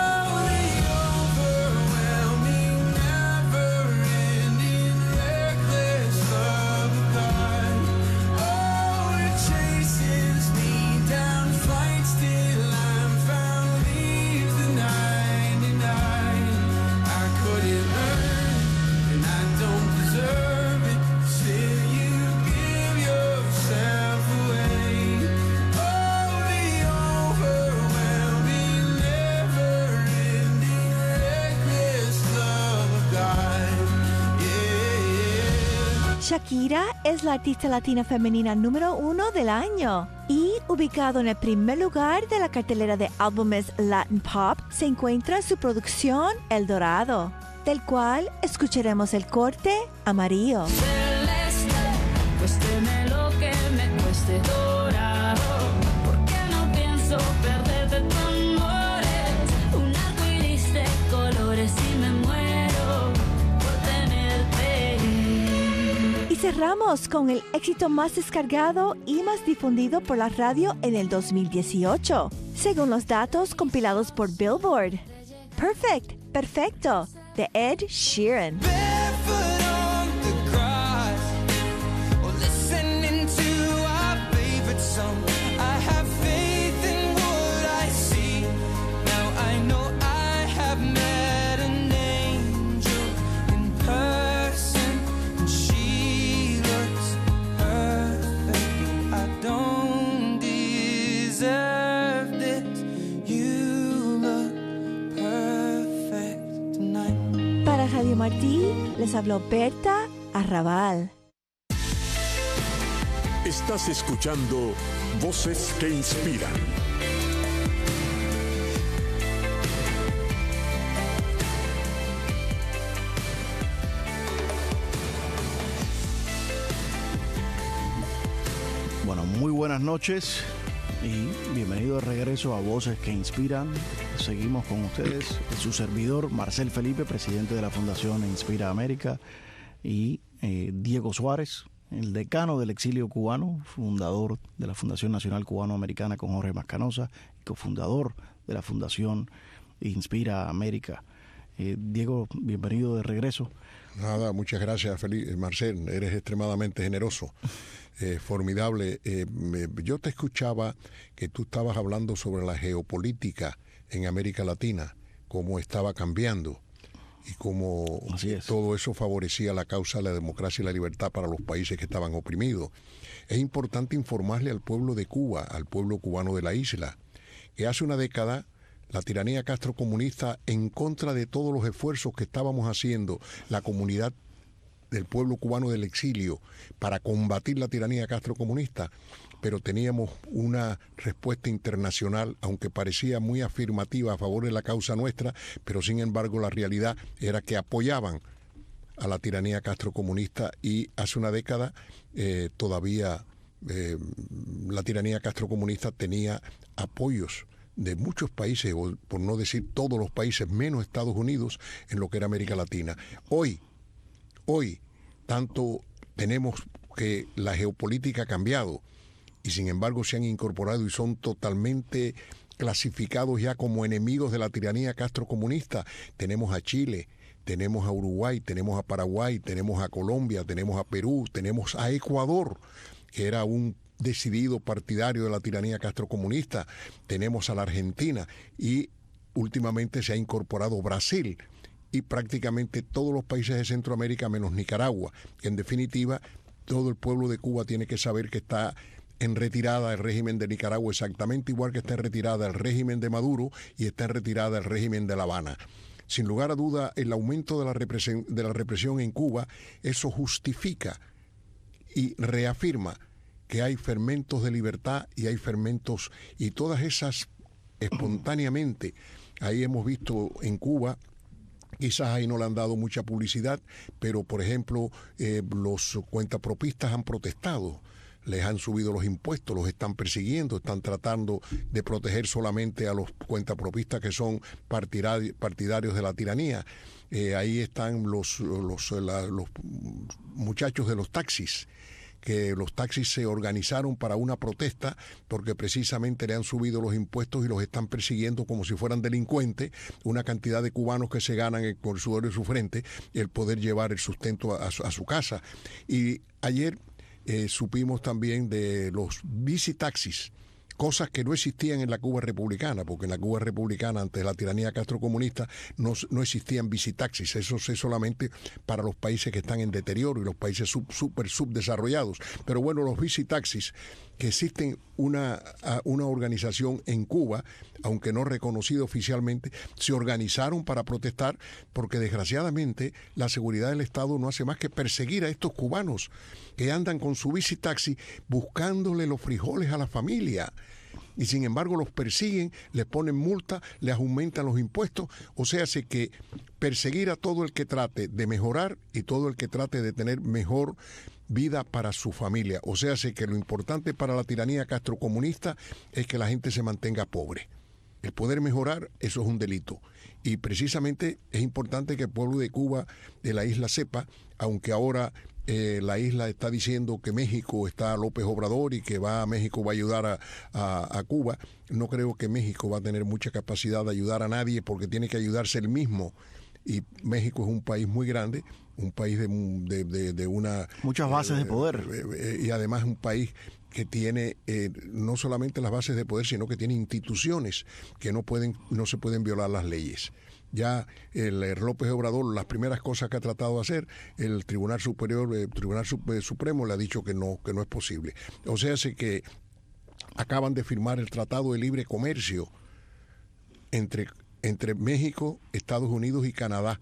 [SPEAKER 12] Shakira es la artista latina femenina número 1 del año y ubicado en el primer lugar de la cartelera de álbumes Latin Pop se encuentra su producción El Dorado, del cual escucharemos el corte Amarillo.
[SPEAKER 15] Celeste, cuésteme lo que me cueste dorado, porque no pienso perderte tu amores, un arcoíris de colores y me muero por tenerte.
[SPEAKER 12] Y cerramos con el éxito más descargado y más difundido por la radio en el 2018, según los datos compilados por Billboard. Perfect, perfecto, de Ed Sheeran. Radio Martí, les habló Berta Arrabal.
[SPEAKER 1] Estás escuchando Voces que Inspiran.
[SPEAKER 8] Bueno, muy buenas noches y bienvenido de regreso a Voces que Inspiran. Seguimos con ustedes, su servidor Marcel Felipe, presidente de la Fundación Inspira América, y Diego Suárez, el decano del exilio cubano, fundador de la Fundación Nacional Cubano-Americana con Jorge Mascanosa, cofundador de la Fundación Inspira América. Diego, bienvenido de regreso.
[SPEAKER 9] Nada, muchas gracias, Marcel, eres extremadamente generoso. Formidable. Yo te escuchaba que tú estabas hablando sobre la geopolítica en América Latina, cómo estaba cambiando y cómo todo eso favorecía la causa de la democracia y la libertad para los países que estaban oprimidos. Es importante informarle al pueblo de Cuba, al pueblo cubano de la isla, que hace una década la tiranía castrocomunista, en contra de todos los esfuerzos que estábamos haciendo la comunidad del pueblo cubano del exilio para combatir la tiranía castrocomunista, pero teníamos una respuesta internacional, aunque parecía muy afirmativa a favor de la causa nuestra, pero sin embargo la realidad era que apoyaban a la tiranía castrocomunista, y hace una década todavía la tiranía castrocomunista tenía apoyos de muchos países, o por no decir todos los países, menos Estados Unidos, en lo que era América Latina. Hoy, tanto tenemos que la geopolítica ha cambiado, y sin embargo se han incorporado y son totalmente clasificados ya como enemigos de la tiranía castrocomunista. Tenemos a Chile, tenemos a Uruguay, tenemos a Paraguay, tenemos a Colombia, tenemos a Perú, tenemos a Ecuador, que era un decidido partidario de la tiranía castrocomunista, tenemos a la Argentina, y últimamente se ha incorporado Brasil y prácticamente todos los países de Centroamérica menos Nicaragua. En definitiva, todo el pueblo de Cuba tiene que saber que está en retirada el régimen de Nicaragua, exactamente igual que está en retirada el régimen de Maduro y está en retirada el régimen de La Habana. Sin lugar a duda, el aumento de la represión en Cuba, eso justifica y reafirma que hay fermentos de libertad y hay fermentos, y todas esas espontáneamente. Ahí hemos visto en Cuba, quizás ahí no le han dado mucha publicidad, pero por ejemplo los cuentapropistas han protestado, les han subido los impuestos, los están persiguiendo, están tratando de proteger solamente a los cuentapropistas que son partidarios de la tiranía. Ahí están los muchachos de los taxis, que los taxis se organizaron para una protesta porque precisamente le han subido los impuestos y los están persiguiendo como si fueran delincuentes, una cantidad de cubanos que se ganan con el sudor de su frente el poder llevar el sustento a su casa. Y ayer supimos también de los bicitaxis, cosas que no existían en la Cuba republicana, porque en la Cuba republicana, antes de la tiranía castrocomunista, no existían bicitaxis. Eso es solamente para los países que están en deterioro y los países subdesarrollados. Pero bueno, los bicitaxis, que existen una organización en Cuba, aunque no reconocida oficialmente, se organizaron para protestar porque desgraciadamente la seguridad del Estado no hace más que perseguir a estos cubanos que andan con su bicitaxi buscándole los frijoles a la familia. Y sin embargo los persiguen, les ponen multa, les aumentan los impuestos. O sea, hace que perseguir a todo el que trate de mejorar y todo el que trate de tener mejor vida para su familia. O sea, hace que lo importante para la tiranía castrocomunista es que la gente se mantenga pobre. El poder mejorar, eso es un delito. Y precisamente es importante que el pueblo de Cuba, de la isla, sepa, aunque ahora la isla está diciendo que México está López Obrador y que México va a ayudar a Cuba. No creo que México va a tener mucha capacidad de ayudar a nadie, porque tiene que ayudarse él mismo. Y México es un país muy grande, un país de una... muchas bases de poder. Y además un país que tiene no solamente las bases de poder, sino que tiene instituciones que no se pueden violar las leyes. Ya el López Obrador, las primeras cosas que ha tratado de hacer, el Tribunal Supremo le ha dicho que no es posible. O sea, hace que acaban de firmar el Tratado de Libre Comercio entre México, Estados Unidos y Canadá.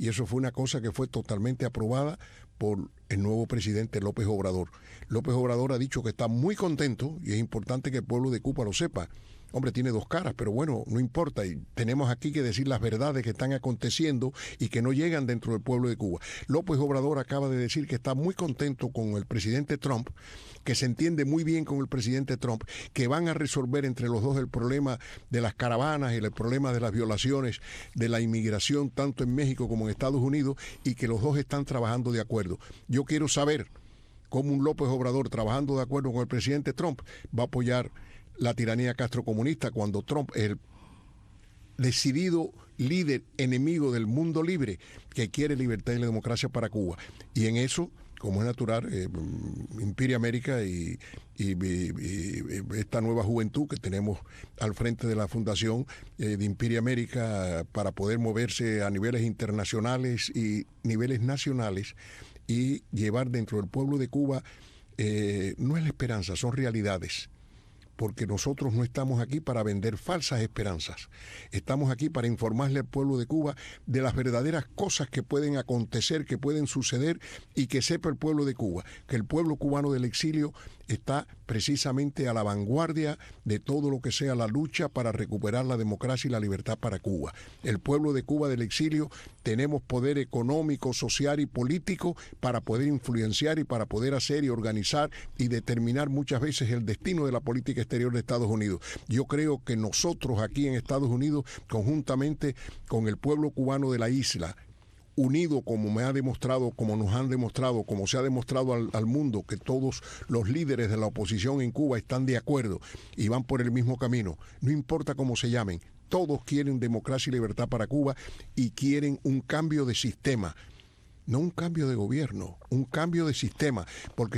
[SPEAKER 9] y eso fue una cosa que fue totalmente aprobada por el nuevo presidente López Obrador. López Obrador ha dicho que está muy contento, y es importante que el pueblo de Cuba lo sepa. Hombre, tiene dos caras, pero bueno, no importa. Y tenemos aquí que decir las verdades que están aconteciendo y que no llegan dentro del pueblo de Cuba. López Obrador acaba de decir que está muy contento con el presidente Trump, que se entiende muy bien con el presidente Trump, que van a resolver entre los dos el problema de las caravanas y el problema de las violaciones de la inmigración, tanto en México como en Estados Unidos, y que los dos están trabajando de acuerdo. Yo quiero saber cómo un López Obrador, trabajando de acuerdo con el presidente Trump, va a apoyar la tiranía castrocomunista cuando Trump es el decidido líder enemigo del mundo libre que quiere libertad y la democracia para Cuba. Y en eso, como es natural, Imperia América y esta nueva juventud que tenemos al frente de la fundación de Imperia América para poder moverse a niveles internacionales y niveles nacionales y llevar dentro del pueblo de Cuba, no es la esperanza, son realidades. Porque nosotros no estamos aquí para vender falsas esperanzas. Estamos aquí para informarle al pueblo de Cuba de las verdaderas cosas que pueden acontecer, que pueden suceder, y que sepa el pueblo de Cuba que el pueblo cubano del exilio está precisamente a la vanguardia de todo lo que sea la lucha para recuperar la democracia y la libertad para Cuba. El pueblo de Cuba del exilio tenemos poder económico, social y político para poder influenciar y para poder hacer y organizar y determinar muchas veces el destino de la política exterior de Estados Unidos. Yo creo que nosotros aquí en Estados Unidos, conjuntamente con el pueblo cubano de la isla, unido como me ha demostrado, como nos han demostrado, como se ha demostrado al mundo, que todos los líderes de la oposición en Cuba están de acuerdo y van por el mismo camino, no importa cómo se llamen, todos quieren democracia y libertad para Cuba y quieren un cambio de sistema, no un cambio de gobierno, un cambio de sistema, porque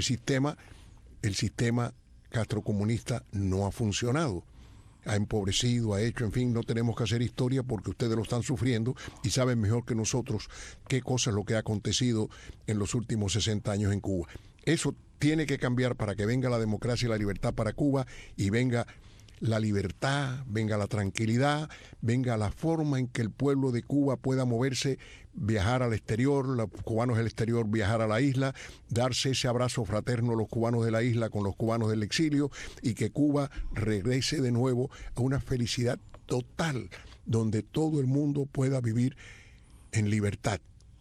[SPEAKER 9] el sistema castrocomunista no ha funcionado. Ha empobrecido, ha hecho, en fin, no tenemos que hacer historia porque ustedes lo están sufriendo y saben mejor que nosotros qué cosa es lo que ha acontecido en los últimos 60 años en Cuba. Eso tiene que cambiar para que venga la democracia y la libertad para Cuba y venga la libertad, venga la tranquilidad, venga la forma en que el pueblo de Cuba pueda moverse, viajar al exterior, los cubanos del exterior viajar a la isla, darse ese abrazo fraterno a los cubanos de la isla con los cubanos del exilio y que Cuba regrese de nuevo a una felicidad total donde todo el mundo pueda vivir en libertad.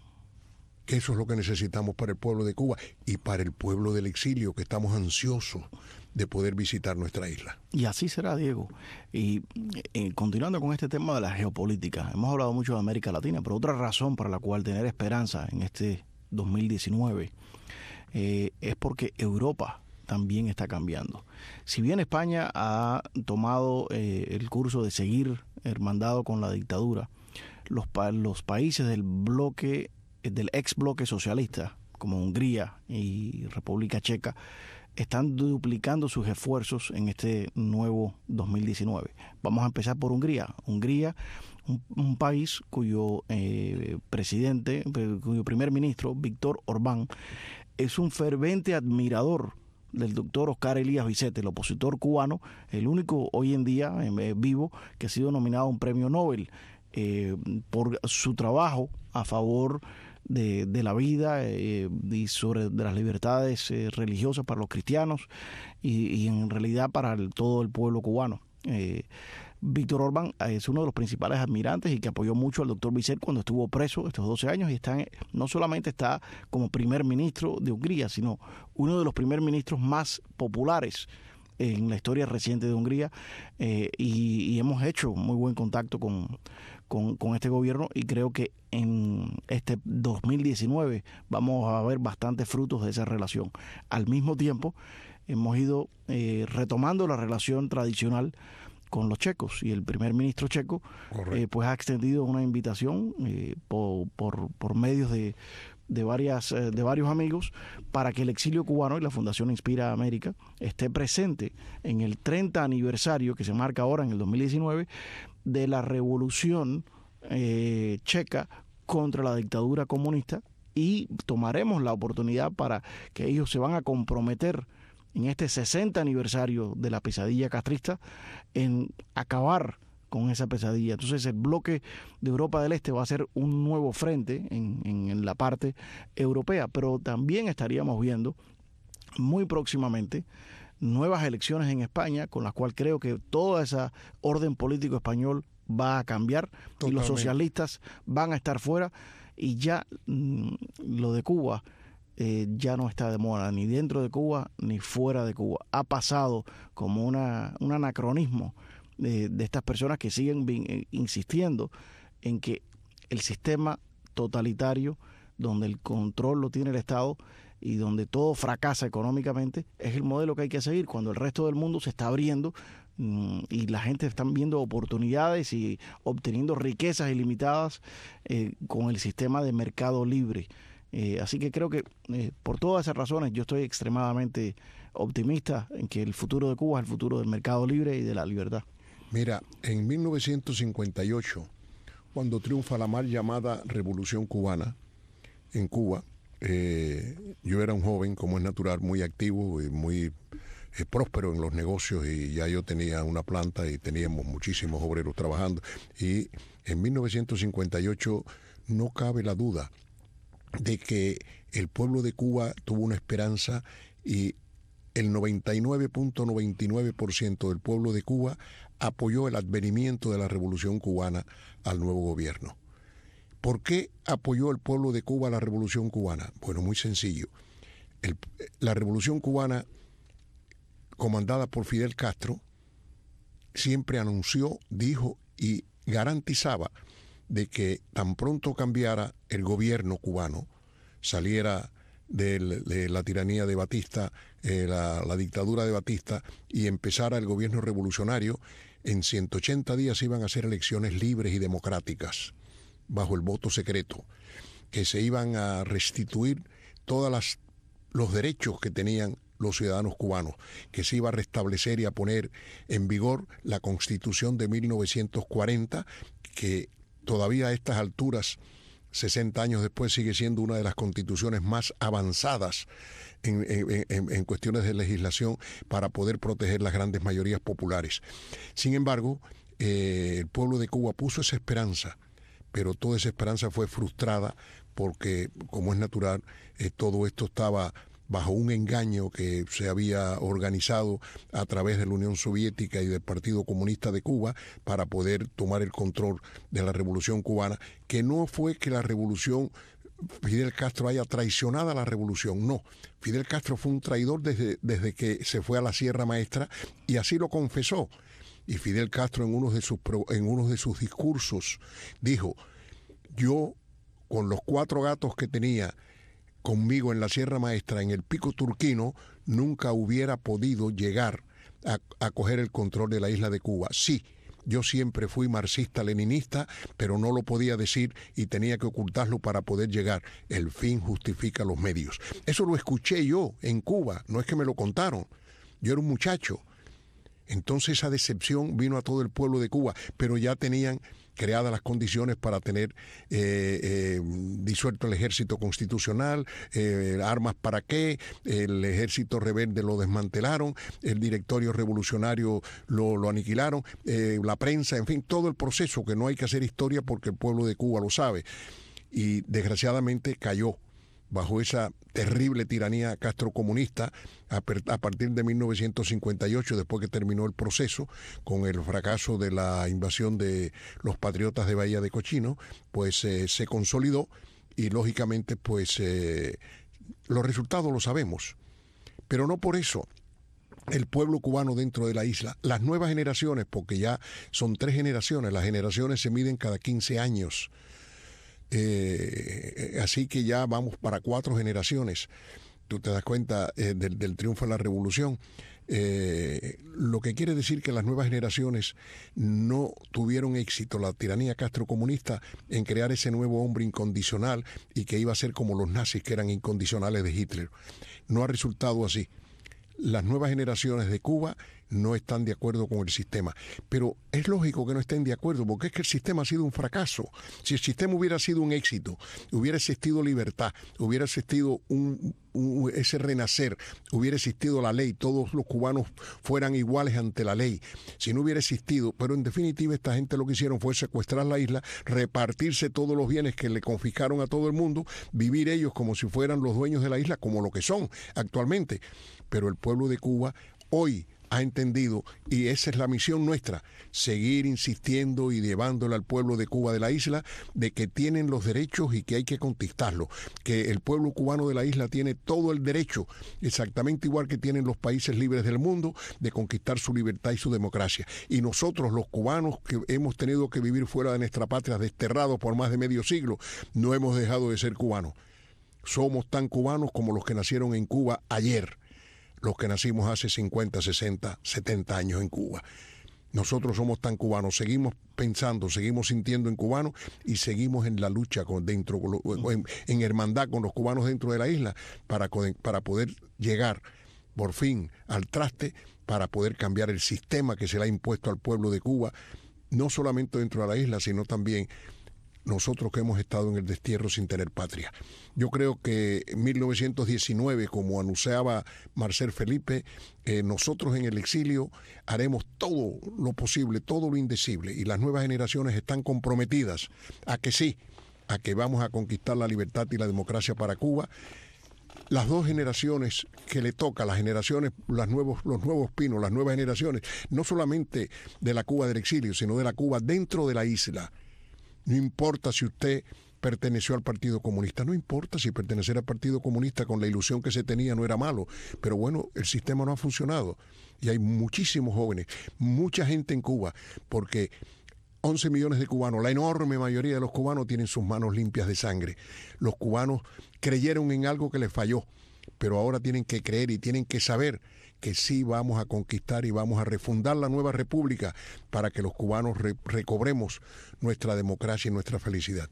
[SPEAKER 9] Que eso es lo que necesitamos para el pueblo de Cuba y para el pueblo del exilio, que estamos ansiosos de poder visitar nuestra isla.
[SPEAKER 8] Y así será, Diego. Y continuando con este tema de la geopolítica, hemos hablado mucho de América Latina, pero otra razón para la cual tener esperanza en este 2019 es porque Europa también está cambiando. Si bien España ha tomado el curso de seguir hermandado con la dictadura, los países del ex bloque socialista, como Hungría y República Checa, están duplicando sus esfuerzos en este nuevo 2019. Vamos a empezar por Hungría. Hungría, un país cuyo cuyo primer ministro, Viktor Orbán, es un ferviente admirador del doctor Oscar Elías Vicente, el opositor cubano, el único hoy en día vivo que ha sido nominado a un premio Nobel por su trabajo a favor de la vida y de las libertades religiosas para los cristianos y en realidad para todo el pueblo cubano. Víctor Orbán es uno de los principales admirantes y que apoyó mucho al doctor Vicente cuando estuvo preso estos 12 años y no solamente está como primer ministro de Hungría, sino uno de los primer ministros más populares en la historia reciente de Hungría y hemos hecho muy buen contacto con este gobierno y creo que en este 2019 vamos a ver bastantes frutos de esa relación. Al mismo tiempo hemos ido retomando la relación tradicional con los checos y el primer ministro checo pues ha extendido una invitación por medios de varios amigos para que el exilio cubano y la Fundación Inspira América esté presente en el 30 aniversario que se marca ahora en el 2019 de la revolución checa contra la dictadura comunista y tomaremos la oportunidad para que ellos se van a comprometer en este 60 aniversario de la pesadilla castrista en acabar con esa pesadilla. Entonces el bloque de Europa del Este va a ser un nuevo frente en la parte europea, pero también estaríamos viendo muy próximamente nuevas elecciones en España, con las cuales creo que toda esa orden político español va a cambiar. Totalmente. Y los socialistas van a estar fuera, y ya lo de Cuba ya no está de moda, ni dentro de Cuba ni fuera de Cuba. Ha pasado como un anacronismo de estas personas que siguen insistiendo en que el sistema totalitario, donde el control lo tiene el Estado y donde todo fracasa económicamente, es el modelo que hay que seguir, cuando el resto del mundo se está abriendo y la gente está viendo oportunidades y obteniendo riquezas ilimitadas con el sistema de mercado libre. Así que creo que por todas esas razones yo estoy extremadamente optimista en que el futuro de Cuba es el futuro del mercado libre y de la libertad.
[SPEAKER 9] Mira, en 1958, cuando triunfa la mal llamada Revolución Cubana en Cuba, yo era un joven, como es natural, muy activo y muy próspero en los negocios, y ya yo tenía una planta y teníamos muchísimos obreros trabajando. Y en 1958 no cabe la duda de que el pueblo de Cuba tuvo una esperanza, y el 99.99% del pueblo de Cuba apoyó el advenimiento de la Revolución Cubana al nuevo gobierno. ¿Por qué apoyó el pueblo de Cuba la Revolución Cubana? Bueno, muy sencillo. La Revolución Cubana, comandada por Fidel Castro, siempre anunció, dijo y garantizaba de que tan pronto cambiara el gobierno cubano, saliera de la tiranía de Batista, la dictadura de Batista, y empezara el gobierno revolucionario, en 180 días iban a hacer elecciones libres y democráticas, bajo el voto secreto, que se iban a restituir todos los derechos que tenían los ciudadanos cubanos, que se iba a restablecer y a poner en vigor la Constitución de 1940, que todavía a estas alturas, 60 años después, sigue siendo una de las constituciones más avanzadas en cuestiones de legislación para poder proteger las grandes mayorías populares. Sin embargo, el pueblo de Cuba puso esa esperanza, pero toda esa esperanza fue frustrada porque, como es natural, todo esto estaba bajo un engaño que se había organizado a través de la Unión Soviética y del Partido Comunista de Cuba para poder tomar el control de la Revolución Cubana, que no fue que la revolución, Fidel Castro haya traicionado a la revolución, no. Fidel Castro fue un traidor desde que se fue a la Sierra Maestra, y así lo confesó. Y Fidel Castro en uno de sus discursos dijo: yo, con los 4 gatos que tenía conmigo en la Sierra Maestra, en el Pico Turquino, nunca hubiera podido llegar a coger el control de la isla de Cuba. Sí, yo siempre fui marxista-leninista, pero no lo podía decir y tenía que ocultarlo para poder llegar. El fin justifica los medios. Eso lo escuché yo en Cuba, no es que me lo contaron. Yo era un muchacho. Entonces esa decepción vino a todo el pueblo de Cuba, pero ya tenían creadas las condiciones para tener disuelto el ejército constitucional, armas para qué, el ejército rebelde lo desmantelaron, el directorio revolucionario lo aniquilaron, la prensa, en fin, todo el proceso, que no hay que hacer historia porque el pueblo de Cuba lo sabe. Y desgraciadamente cayó bajo esa terrible tiranía castrocomunista a partir de 1958, después que terminó el proceso, con el fracaso de la invasión de los patriotas de Bahía de Cochino, pues se consolidó y lógicamente pues los resultados los sabemos. Pero no por eso el pueblo cubano dentro de la isla, las nuevas generaciones, porque ya son 3 generaciones, las generaciones se miden cada 15 años, así que ya vamos para 4 generaciones. Tú te das cuenta del triunfo de la revolución, lo que quiere decir que las nuevas generaciones no tuvieron éxito, la tiranía castrocomunista, en crear ese nuevo hombre incondicional y que iba a ser como los nazis, que eran incondicionales de Hitler. No ha resultado así. Las nuevas generaciones de Cuba no están de acuerdo con el sistema. Pero es lógico que no estén de acuerdo, porque es que el sistema ha sido un fracaso. Si el sistema hubiera sido un éxito, hubiera existido libertad, hubiera existido ese renacer, hubiera existido la ley, todos los cubanos fueran iguales ante la ley, si no hubiera existido, pero en definitiva esta gente lo que hicieron fue secuestrar la isla, repartirse todos los bienes que le confiscaron a todo el mundo, vivir ellos como si fueran los dueños de la isla, como lo que son actualmente. Pero el pueblo de Cuba hoy ha entendido, y esa es la misión nuestra, seguir insistiendo y llevándole al pueblo de Cuba de la isla de que tienen los derechos y que hay que conquistarlos, que el pueblo cubano de la isla tiene todo el derecho, exactamente igual que tienen los países libres del mundo, de conquistar su libertad y su democracia. Y nosotros, los cubanos que hemos tenido que vivir fuera de nuestra patria, desterrados por más de medio siglo, no hemos dejado de ser cubanos. Somos tan cubanos como los que nacieron en Cuba ayer, los que nacimos hace 50, 60, 70 años en Cuba. Nosotros somos tan cubanos, seguimos pensando, seguimos sintiendo en cubanos y seguimos en la lucha en hermandad con los cubanos dentro de la isla para poder llegar por fin al traste, para poder cambiar el sistema que se le ha impuesto al pueblo de Cuba, no solamente dentro de la isla, sino también nosotros que hemos estado en el destierro sin tener patria. Yo creo que en 1919, como anunciaba Marcel Felipe, nosotros en el exilio haremos todo lo posible, todo lo indecible, y las nuevas generaciones están comprometidas a que sí, a que vamos a conquistar la libertad y la democracia para Cuba. Las dos generaciones que le toca, las nuevos pinos, las nuevas generaciones, no solamente de la Cuba del exilio, sino de la Cuba dentro de la isla. No importa si usted perteneció al Partido Comunista, no importa si pertenecer al Partido Comunista con la ilusión que se tenía no era malo, pero bueno, el sistema no ha funcionado y hay muchísimos jóvenes, mucha gente en Cuba, porque 11 millones de cubanos, la enorme mayoría de los cubanos tienen sus manos limpias de sangre. Los cubanos creyeron en algo que les falló, pero ahora tienen que creer y tienen que saber que sí vamos a conquistar y vamos a refundar la nueva república para que los cubanos recobremos nuestra democracia y nuestra felicidad.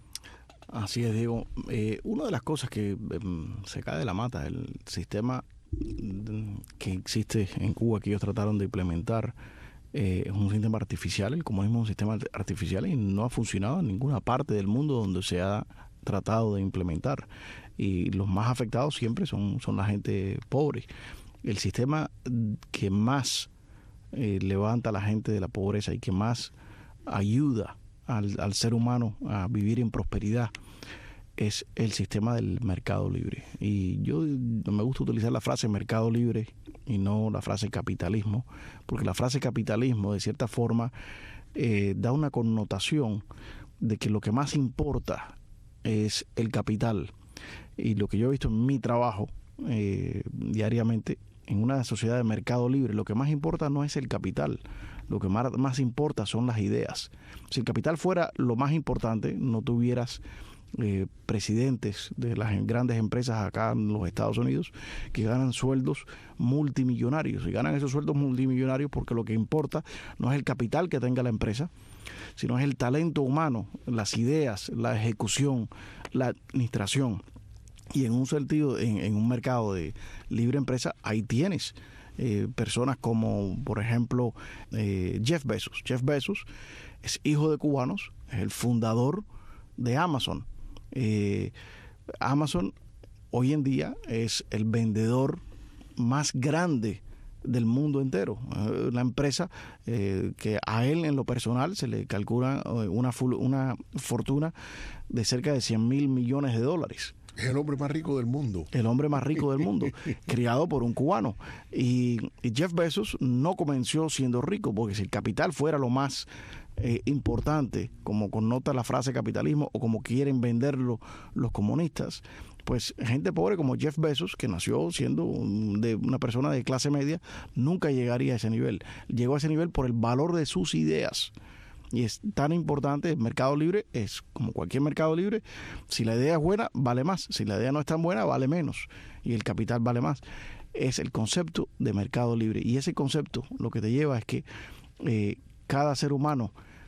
[SPEAKER 8] Así es, Diego. Una de las cosas que se cae de la mata, el sistema que existe en Cuba, que ellos trataron de implementar, es un sistema artificial. El comunismo es un sistema artificial y no ha funcionado en ninguna parte del mundo donde se ha tratado de implementar. Y los más afectados siempre son la gente pobre. El sistema que más levanta a la gente de la pobreza y que más ayuda al ser humano a vivir en prosperidad es el sistema del mercado libre. Y yo me gusta utilizar la frase mercado libre y no la frase capitalismo, porque la frase capitalismo de cierta forma da una connotación de que lo que más importa es el capital. Y lo que yo he visto en mi trabajo diariamente en una sociedad de mercado libre, lo que más importa no es el capital, lo que más importa son las ideas. Si el capital fuera lo más importante, no tuvieras presidentes de las grandes empresas acá en los Estados Unidos que ganan sueldos multimillonarios, y ganan esos sueldos multimillonarios porque lo que importa no es el capital que tenga la empresa, sino es el talento humano, las ideas, la ejecución, la administración. Y en un sentido, en un mercado de libre empresa, ahí tienes personas como, por ejemplo, Jeff Bezos. Jeff Bezos es hijo de cubanos, es el fundador de Amazon. Amazon hoy en día es el vendedor más grande del mundo entero. Una empresa que a él en lo personal se le calcula una fortuna de cerca de $100,000 millones.
[SPEAKER 9] Es el hombre más rico del mundo.
[SPEAKER 8] El hombre más rico del mundo, criado por un cubano. Y Jeff Bezos no comenzó siendo rico, porque si el capital fuera lo más importante, como connota la frase capitalismo o como quieren venderlo los comunistas, pues gente pobre como Jeff Bezos, que nació siendo de una persona de clase media, nunca llegaría a ese nivel. Llegó a ese nivel por el valor de sus ideas. Y es tan importante. El mercado libre es como cualquier mercado libre. Si la idea es buena, vale más. Si la idea no es tan buena, vale menos. Y el capital vale más. Es el concepto de mercado libre. Y ese concepto lo que te lleva es que cada ser humano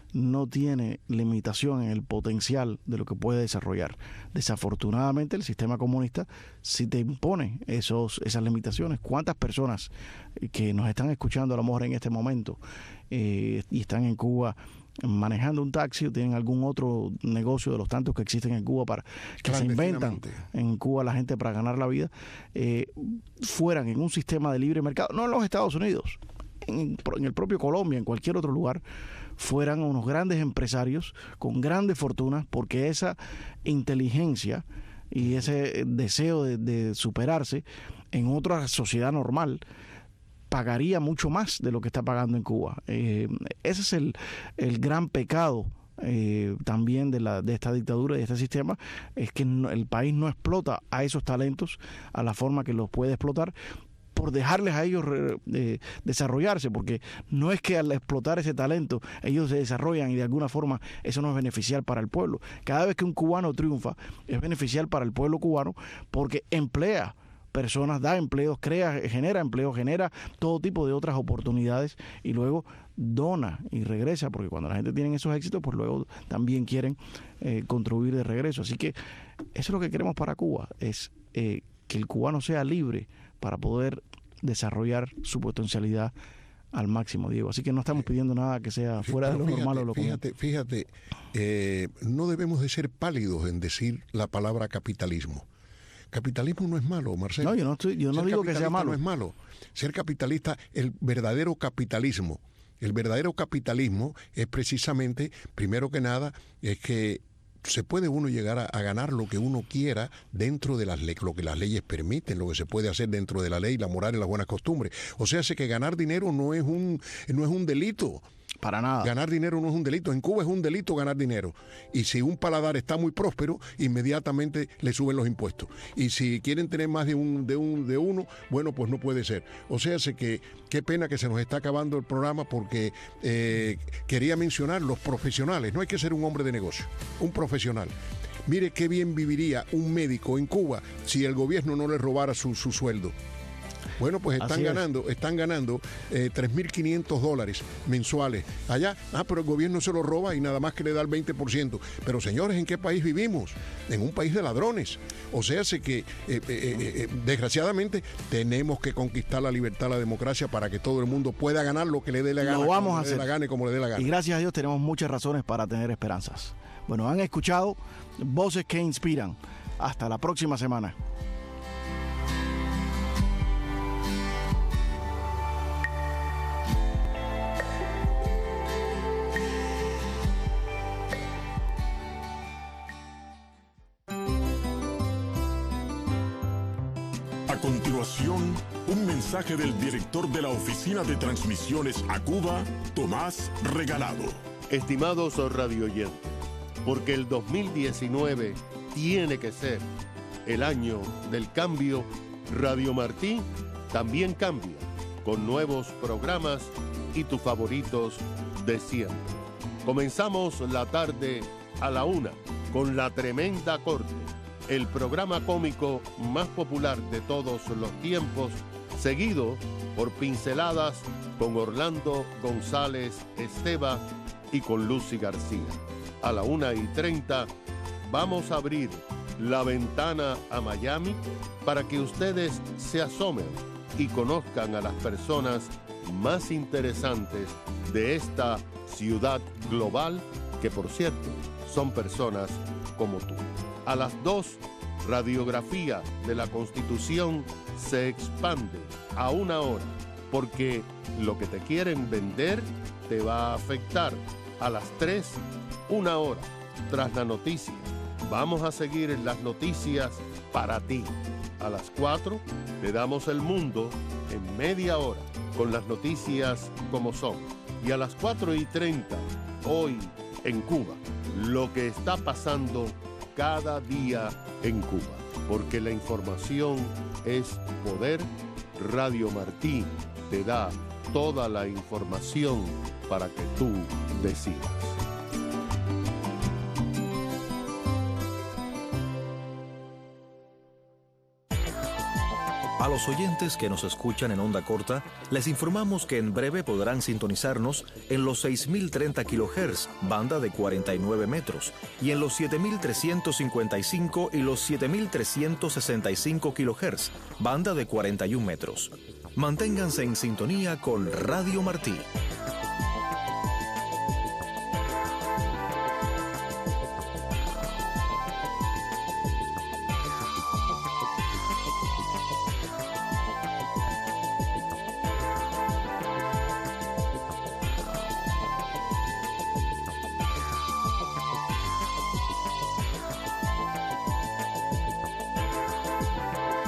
[SPEAKER 8] no tiene limitación en el potencial de lo que puede desarrollar. Desafortunadamente el sistema comunista sí te impone esas limitaciones. ¿Cuántas personas que nos están escuchando a lo mejor en este momento y están en Cuba manejando un taxi o tienen algún otro negocio de los tantos que existen en Cuba para que se inventan en Cuba la gente para ganar la vida, fueran en un sistema de libre mercado, no en los Estados Unidos, en el propio Colombia, en cualquier otro lugar, fueran unos grandes empresarios con grandes fortunas, porque esa inteligencia y ese deseo de superarse en otra sociedad normal pagaría mucho más de lo que está pagando en Cuba. Ese es el gran pecado también de esta dictadura y de este sistema, es que el país no explota a esos talentos a la forma que los puede explotar, por dejarles a ellos desarrollarse, porque no es que al explotar ese talento ellos se desarrollan y de alguna forma eso no es beneficial para el pueblo. Cada vez que un cubano triunfa es beneficial para el pueblo cubano, porque emplea personas, da empleos, genera empleo, genera todo tipo de otras oportunidades y luego dona y regresa, porque cuando la gente tiene esos éxitos, pues luego también quieren contribuir de regreso. Así que eso es lo que queremos para Cuba, es que el cubano sea libre para poder desarrollar su potencialidad al máximo, Diego. Así que no estamos pidiendo nada que sea fuera de lo normal o lo común.
[SPEAKER 9] Fíjate, no debemos de ser pálidos en decir la palabra capitalismo. Capitalismo no es malo, Marcelo.
[SPEAKER 8] No, yo no digo que sea malo.
[SPEAKER 9] No es malo. Ser capitalista, el verdadero capitalismo es precisamente, primero que nada, es que se puede uno llegar a ganar lo que uno quiera dentro de lo que las leyes permiten, lo que se puede hacer dentro de la ley, la moral y las buenas costumbres. O sea, que ganar dinero no es un delito.
[SPEAKER 8] Para nada.
[SPEAKER 9] Ganar dinero no es un delito. En Cuba es un delito ganar dinero. Y si un paladar está muy próspero, inmediatamente le suben los impuestos. Y si quieren tener más de uno, bueno, pues no puede ser. O sea, que qué pena que se nos está acabando el programa, porque quería mencionar los profesionales. No hay que ser un hombre de negocio, un profesional. Mire qué bien viviría un médico en Cuba si el gobierno no le robara su sueldo. Bueno, pues están ganando $3.500 mensuales allá. Pero el gobierno se lo roba y nada más que le da el 20%. Pero señores, ¿en qué país vivimos? En un país de ladrones. O sea, que desgraciadamente tenemos que conquistar la libertad, la democracia, para que todo el mundo pueda ganar lo que le dé la gana.
[SPEAKER 8] Lo vamos a hacer.
[SPEAKER 9] Como le dé la gana.
[SPEAKER 8] Y gracias a Dios tenemos muchas razones para tener esperanzas. Bueno, han escuchado Voces que Inspiran. Hasta la próxima semana.
[SPEAKER 1] A continuación, un mensaje del director de la Oficina de Transmisiones a Cuba, Tomás Regalado.
[SPEAKER 16] Estimados radioyentes, porque el 2019 tiene que ser el año del cambio, Radio Martí también cambia, con nuevos programas y tus favoritos de siempre. Comenzamos la tarde a la 1 con La Tremenda Corte, el programa cómico más popular de todos los tiempos, seguido por Pinceladas con Orlando González Esteva y con Lucy García. A la 1:30 vamos a abrir la ventana a Miami para que ustedes se asomen y conozcan a las personas más interesantes de esta ciudad global, que por cierto son personas como tú. A las 2, Radiografía de la Constitución se expande a 1 hora, porque lo que te quieren vender te va a afectar. A las 3, 1 hora, Tras la Noticia. Vamos a seguir en las noticias para ti. A las 4, te damos el mundo en media hora, con las noticias como son. Y a las 4:30, hoy en Cuba, lo que está pasando cada día en Cuba, porque la información es poder. Radio Martí te da toda la información para que tú decidas.
[SPEAKER 17] A los oyentes que nos escuchan en onda corta, les informamos que en breve podrán sintonizarnos en los 6.030 kHz, banda de 49 metros, y en los 7.355 y los 7.365 kHz, banda de 41 metros. Manténganse en sintonía con Radio Martí.